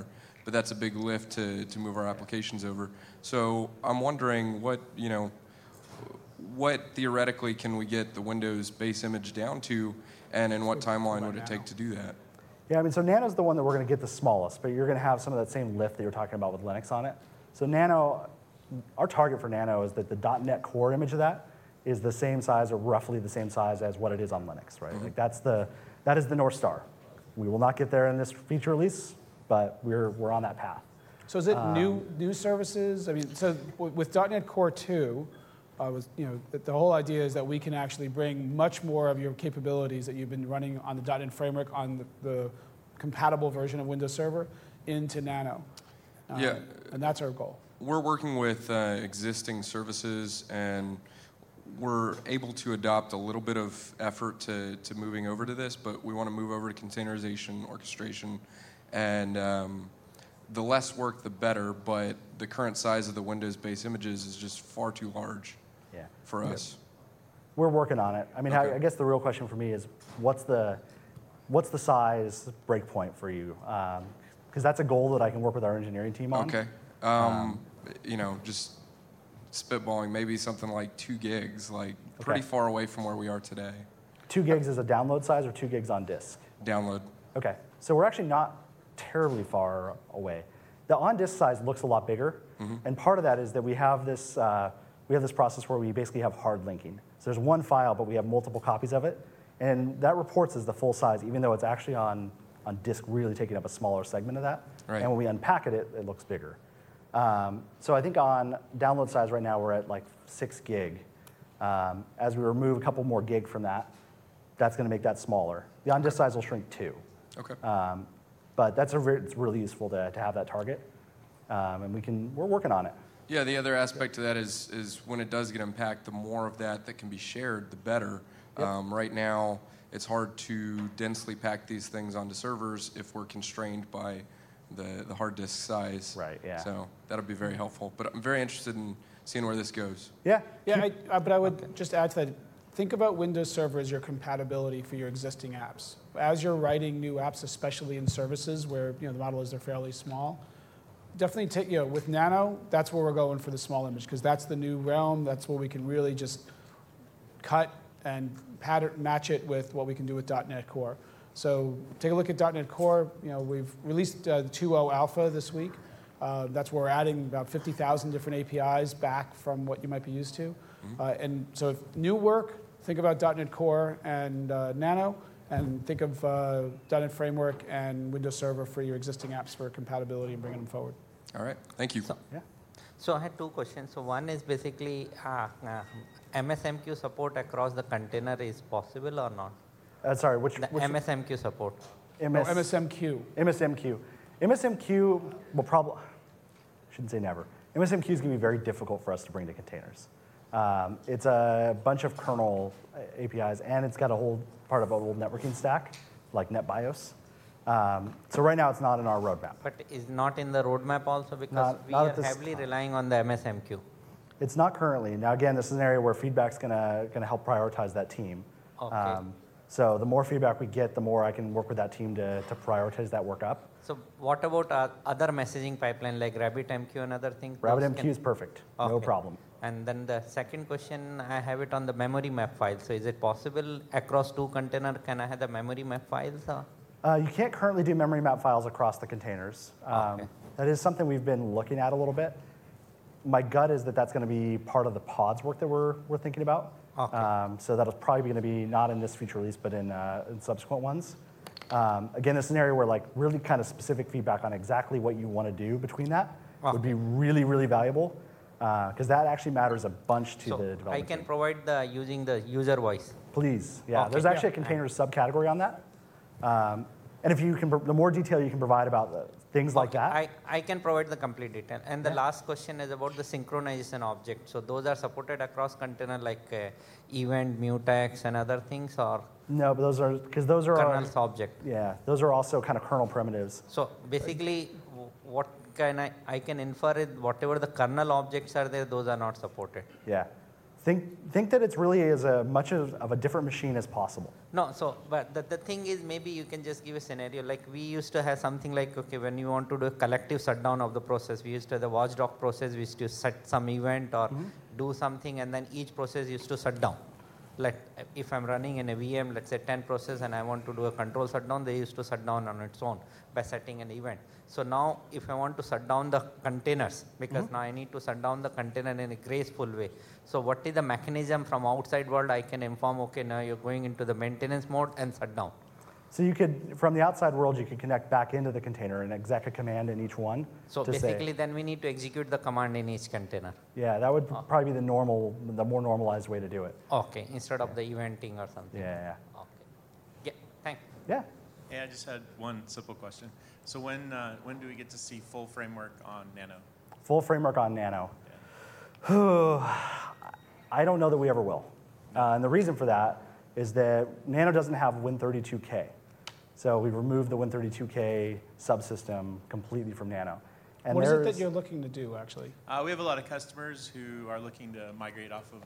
E: but that's a big lift to move our applications over. So I'm wondering what theoretically can we get the Windows base image down to, and in what timeline would it take to do that?
A: Yeah, I mean, so Nano's the one that we're going to get the smallest, but you're going to have some of that same lift that you were talking about with Linux on it. So Nano, our target for Nano is that the .NET Core image of that is the same size or roughly the same size as what it is on Linux, right? Like that is the North Star. We will not get there in this feature release, but we're on that path.
B: So is it new services? I mean, so with .NET Core 2, the whole idea is that we can actually bring much more of your capabilities that you've been running on the .NET Framework on the compatible version of Windows Server into Nano.
E: Yeah.
B: And that's our goal.
E: We're working with existing services, and we're able to adopt a little bit of effort to moving over to this, but we want to move over to containerization, orchestration, and the less work, the better, but the current size of the Windows base images is just far too large for us.
A: We're working on it. I mean,
E: Okay.
A: I guess the real question for me is what's the size breakpoint for you? Because that's a goal that I can work with our engineering team on.
E: Okay. Just spitballing, maybe something like 2 gigs, like pretty far away from where we are today.
A: 2 gigs is a download size or 2 gigs on disk?
E: Download.
A: Okay, so we're actually not terribly far away. The on-disk size looks a lot bigger, and part of that is that we have this process where we basically have hard linking. So there's one file, but we have multiple copies of it, and that reports as the full size, even though it's actually on disk really taking up a smaller segment of that.
E: Right.
A: And when we unpack it, it looks bigger. So I think on download size right now, we're at like 6 gig. As we remove a couple more gig from that, that's going to make that smaller. The on-disk size will shrink too.
E: Okay.
A: But it's really useful to have that target, and we're working on it.
E: Yeah, the other aspect to that is when it does get unpacked, the more of that can be shared, the better.
A: Yep.
E: Right now, it's hard to densely pack these things onto servers if we're constrained by the hard disk size.
A: Right, yeah.
E: So that'll be very helpful. But I'm very interested in seeing where this goes.
A: Yeah.
B: Yeah, but I would just add to that, think about Windows Server as your compatibility for your existing apps. As you're writing new apps, especially in services where the model is they're fairly small, definitely take, with Nano, that's where we're going for the small image, because that's the new realm. That's where we can really just cut and match it with what we can do with .NET Core. So take a look at .NET Core. We've released 2.0 alpha this week. That's where we're adding about 50,000 different APIs back from what you might be used to. And so if new work, think about .NET Core and Nano, and think of .NET Framework and Windows Server for your existing apps for compatibility and bringing them forward.
E: All right. Thank you.
F: So I had 2 questions. So one is basically MSMQ support across the container is possible or not?
A: Sorry, which
F: MSMQ support.
B: MSMQ.
A: MSMQ. MSMQ will probably, shouldn't say never. MSMQ is going to be very difficult for us to bring to containers. It's a bunch of kernel APIs, and it's got a whole part of an old networking stack, like NetBIOS. So right now, it's not in our roadmap.
F: But is not in the roadmap also because
A: Not
F: we are
A: at this
F: heavily
A: time.
F: relying on the MSMQ.
A: It's not currently. Now, again, this is an area where feedback's going to help prioritize that team.
F: Okay.
A: So the more feedback we get, the more I can work with that team to prioritize that work up.
F: So what about other messaging pipeline like RabbitMQ and other things?
A: RabbitMQ is perfect. No
F: Okay.
A: problem.
F: And then the second question, I have it on the memory map file. So is it possible across 2 containers, can I have the memory map files? Or?
A: You can't currently do memory map files across the containers.
F: Okay.
A: That is something we've been looking at a little bit. My gut is that that's going to be part of the pods work that we're thinking about.
F: Okay.
A: So that's probably going to be not in this feature release, but in subsequent ones. Again, a scenario where like really kind of specific feedback on exactly what you want to do between that would be really, really valuable, because that actually matters a bunch to
F: So
A: the development
F: I can
A: team.
F: provide using the user voice.
A: Please, yeah.
F: Okay.
A: There's actually a containers subcategory on that. And if you can, the more detail you can provide about things like that.
F: I can provide the complete detail. And the last question is about the synchronization object. So those are supported across container like event, mutex, and other things, or
A: No, but those are
F: kernel's object.
A: Yeah, those are also kind of kernel primitives.
F: So basically, what can I can infer it, whatever the kernel objects are there, those are not supported.
A: Yeah. Think that it's really as much of a different machine as possible.
F: No, so, but the thing is, maybe you can just give a scenario, like we used to have something like, okay, when you want to do a collective shutdown of the process, we used to have the watchdog process, we used to set some event or do something, and then each process used to shut down. Like if I'm running in a VM, let's say 10 process, and I want to do a control shutdown, they used to shut down on its own by setting an event. So now if I want to shut down the containers, because now I need to shut down the container in a graceful way. So what is the mechanism from outside world I can inform, okay, now you're going into the maintenance mode and shut down.
A: So you could, from the outside world, you could connect back into the container and exec a command in each one.
F: So
A: to
F: basically
A: say,
F: then we need to execute the command in each container.
A: yeah, that would probably be the more normalized way to do it.
F: Okay, instead of the eventing or something.
A: Yeah.
F: Okay. Yeah, thanks.
A: Yeah.
G: Hey, I just had one simple question. So when do we get to see full framework on Nano?
A: Full framework on Nano. I don't know that we ever will. And the reason for that is that Nano doesn't have Win32K. So we've removed the Win32K subsystem completely from Nano. And
B: What is it that you're looking to do, actually?
G: We have a lot of customers who are looking to migrate off of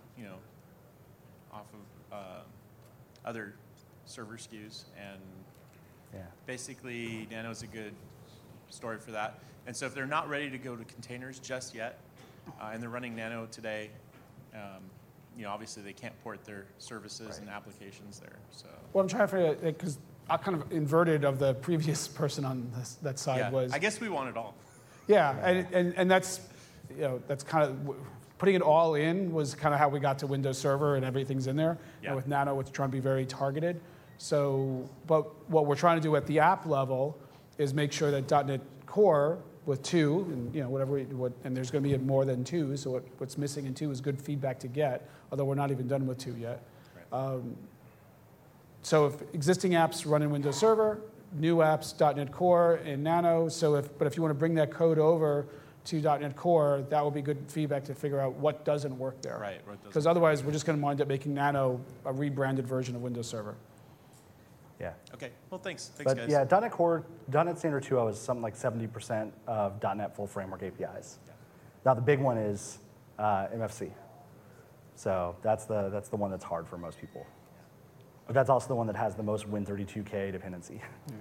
G: other server SKUs, and basically Nano is a good story for that. And so if they're not ready to go to containers just yet, and they're running Nano today, obviously they can't port their services and applications there. So.
B: Well, I'm trying to figure out, because I kind of inverted of the previous person on that side was.
G: I guess we want it all.
B: Yeah, and that's, that's kind of, putting it all in was kind of how we got to Windows Server and everything's in there.
G: Yeah.
B: And with Nano, it's trying to be very targeted. So, but what we're trying to do at the app level is make sure that .NET Core with 2, and and there's going to be more than 2, so what's missing in 2 is good feedback to get, although we're not even done with 2 yet.
G: Right.
B: So if existing apps run in Windows Server, new apps, .NET Core and Nano. But if you want to bring that code over to .NET Core, that will be good feedback to figure out what doesn't work there.
G: Right.
B: Because otherwise, we're just going to wind up making Nano a rebranded version of Windows Server.
A: Yeah.
G: Okay. Well, thanks. Thanks,
A: But
G: guys.
A: yeah, .NET Core, .NET Standard 2.0 is something like 70% of .NET Full Framework APIs.
G: Yeah.
A: Now the big one is MFC. So that's the one that's hard for most people. But that's also the one that has the most Win32K dependency.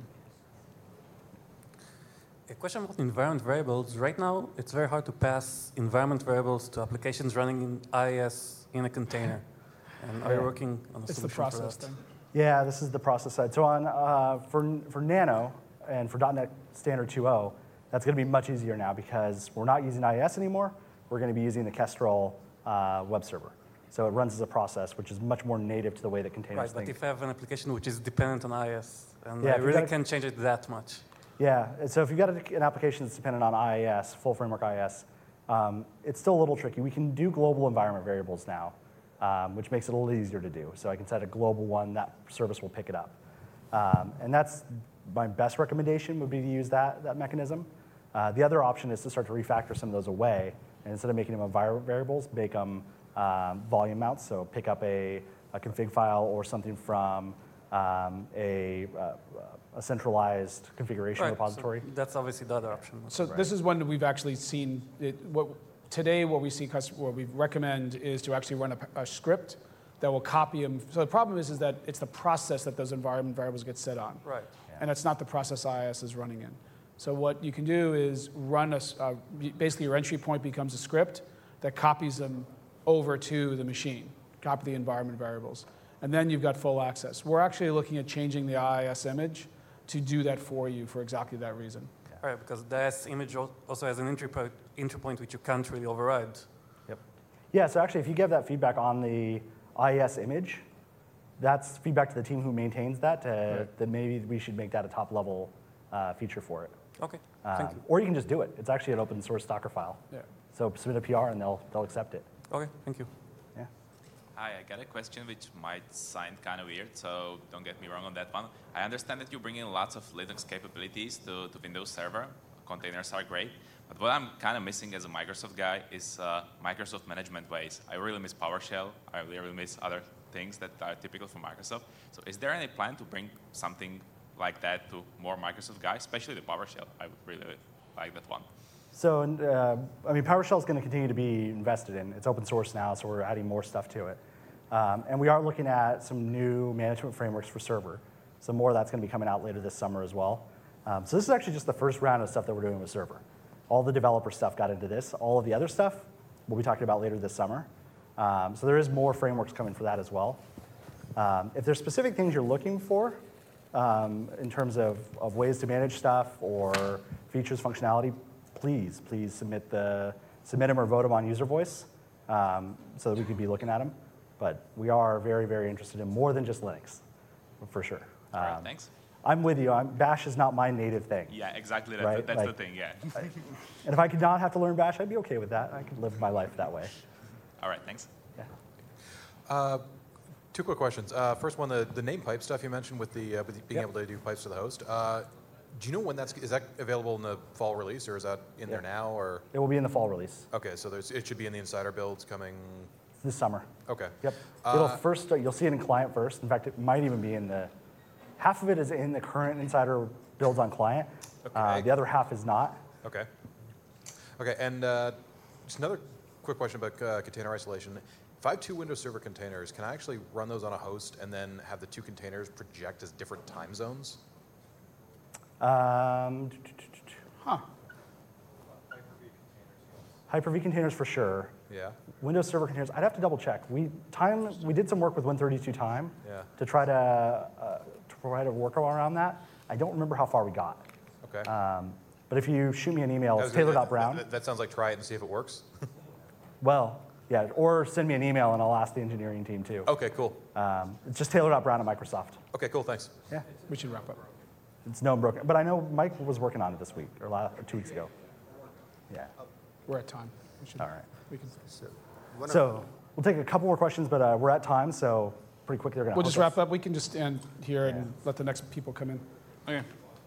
D: A question about environment variables. Right now, it's very hard to pass environment variables to applications running in IIS in a container. And are you working on a
B: It's the
D: solution
B: process
D: for that?
B: thing.
A: Yeah, this is the process side. So for Nano and for .NET Standard 2.0, that's going to be much easier now because we're not using IIS anymore. We're going to be using the Kestrel web server. So it runs as a process, which is much more native to the way that containers
D: Right,
A: think.
D: but if I have an application which is dependent on IIS, and
A: Yeah,
D: I
A: if you
D: really
A: got a-
D: can't change it that much.
A: Yeah, and so if you've got an application that's dependent on IIS, full framework IIS, it's still a little tricky. We can do global environment variables now, which makes it a little easier to do. So I can set a global one, that service will pick it up. And that's my best recommendation would be to use that mechanism. The other option is to start to refactor some of those away, and instead of making them environment variables, make them volume mounts. So pick up a config file or something from a centralized configuration
D: Right,
A: repository.
D: so that's obviously the other option.
B: So this is one that we've actually seen. Today, what we recommend is to actually run a script that will copy them. So the problem is that it's the process that those environment variables get set on.
D: Right.
B: And that's not the process IIS is running in. So what you can do is run basically your entry point becomes a script that copies them over to the machine, copy the environment variables. And then you've got full access. We're actually looking at changing the IIS image to do that for you for exactly that reason.
D: All right, because the IIS image also has an entry point which you can't really override.
A: Yep. Yeah, so actually if you give that feedback on the IIS image, that's feedback to the team who maintains that, that maybe we should make that a top level feature for it.
D: Okay, thank you.
A: Or you can just do it. It's actually an open source Docker file.
B: Yeah.
A: So submit a PR and they'll accept it.
D: Okay, thank you.
A: Yeah.
H: Hi, I got a question which might sound kind of weird, so don't get me wrong on that one. I understand that you bring in lots of Linux capabilities to Windows Server. Containers are great. But what I'm kind of missing as a Microsoft guy is Microsoft management ways. I really miss PowerShell. I really miss other things that are typical for Microsoft. So is there any plan to bring something like that to more Microsoft guys, especially the PowerShell? I would really like that one.
A: So, I mean, PowerShell is going to continue to be invested in. It's open source now, so we're adding more stuff to it. And we are looking at some new management frameworks for server. So more of that's going to be coming out later this summer as well. So this is actually just the first round of stuff that we're doing with server. All the developer stuff got into this. All of the other stuff we'll be talking about later this summer. So there is more frameworks coming for that as well. If there's specific things you're looking for in terms of ways to manage stuff or features, functionality, please submit them or vote them on user voice so that we could be looking at them. But we are very, very interested in more than just Linux, for sure.
H: All right, thanks.
A: I'm with you. Bash is not my native thing.
H: Yeah, exactly.
A: Right?
H: That's the thing, yeah.
A: And if I could not have to learn Bash, I'd be okay with that. I could live my life that way.
H: All right, thanks.
A: Yeah.
I: Two quick questions. First one, the name pipe stuff you mentioned with being able to do pipes to the host. Do you know when is that available in the fall release, or is that in there now? Or
A: It will be in the fall release
I: okay, so it should be in the insider builds coming
A: this summer.
I: Okay.
A: Yep. It'll first start, you'll see it in client first. In fact, it might even be in half of it is in the current insider builds on client.
I: Okay.
A: The other half is not.
I: Okay. Okay, and just another quick question about container isolation. If I have 2 Windows Server containers, can I actually run those on a host and then have the 2 containers project as different time zones?
A: Hyper-V containers for sure.
I: Yeah.
A: Windows Server containers, I'd have to double check. We did some work with Win32 Time to try to work around that. I don't remember how far we got.
I: Okay.
A: But if you shoot me an email, it's taylor.brown.
I: That sounds like try it and see if it works.
A: Well, yeah, or send me an email and I'll ask the engineering team too.
I: Okay, cool.
A: It's just taylor.brown at Microsoft.
I: Okay, cool, thanks.
A: Yeah.
B: We should wrap up.
A: It's known broken. But I know Mike was working on it this week or 2 weeks ago. Yeah.
B: We're at time.
A: All right.
B: We can,
A: So we'll take a couple more questions, but we're at time, so pretty quickly they're going to
B: we'll just wrap up. We can just stand here and let the next people come in.
J: Okay.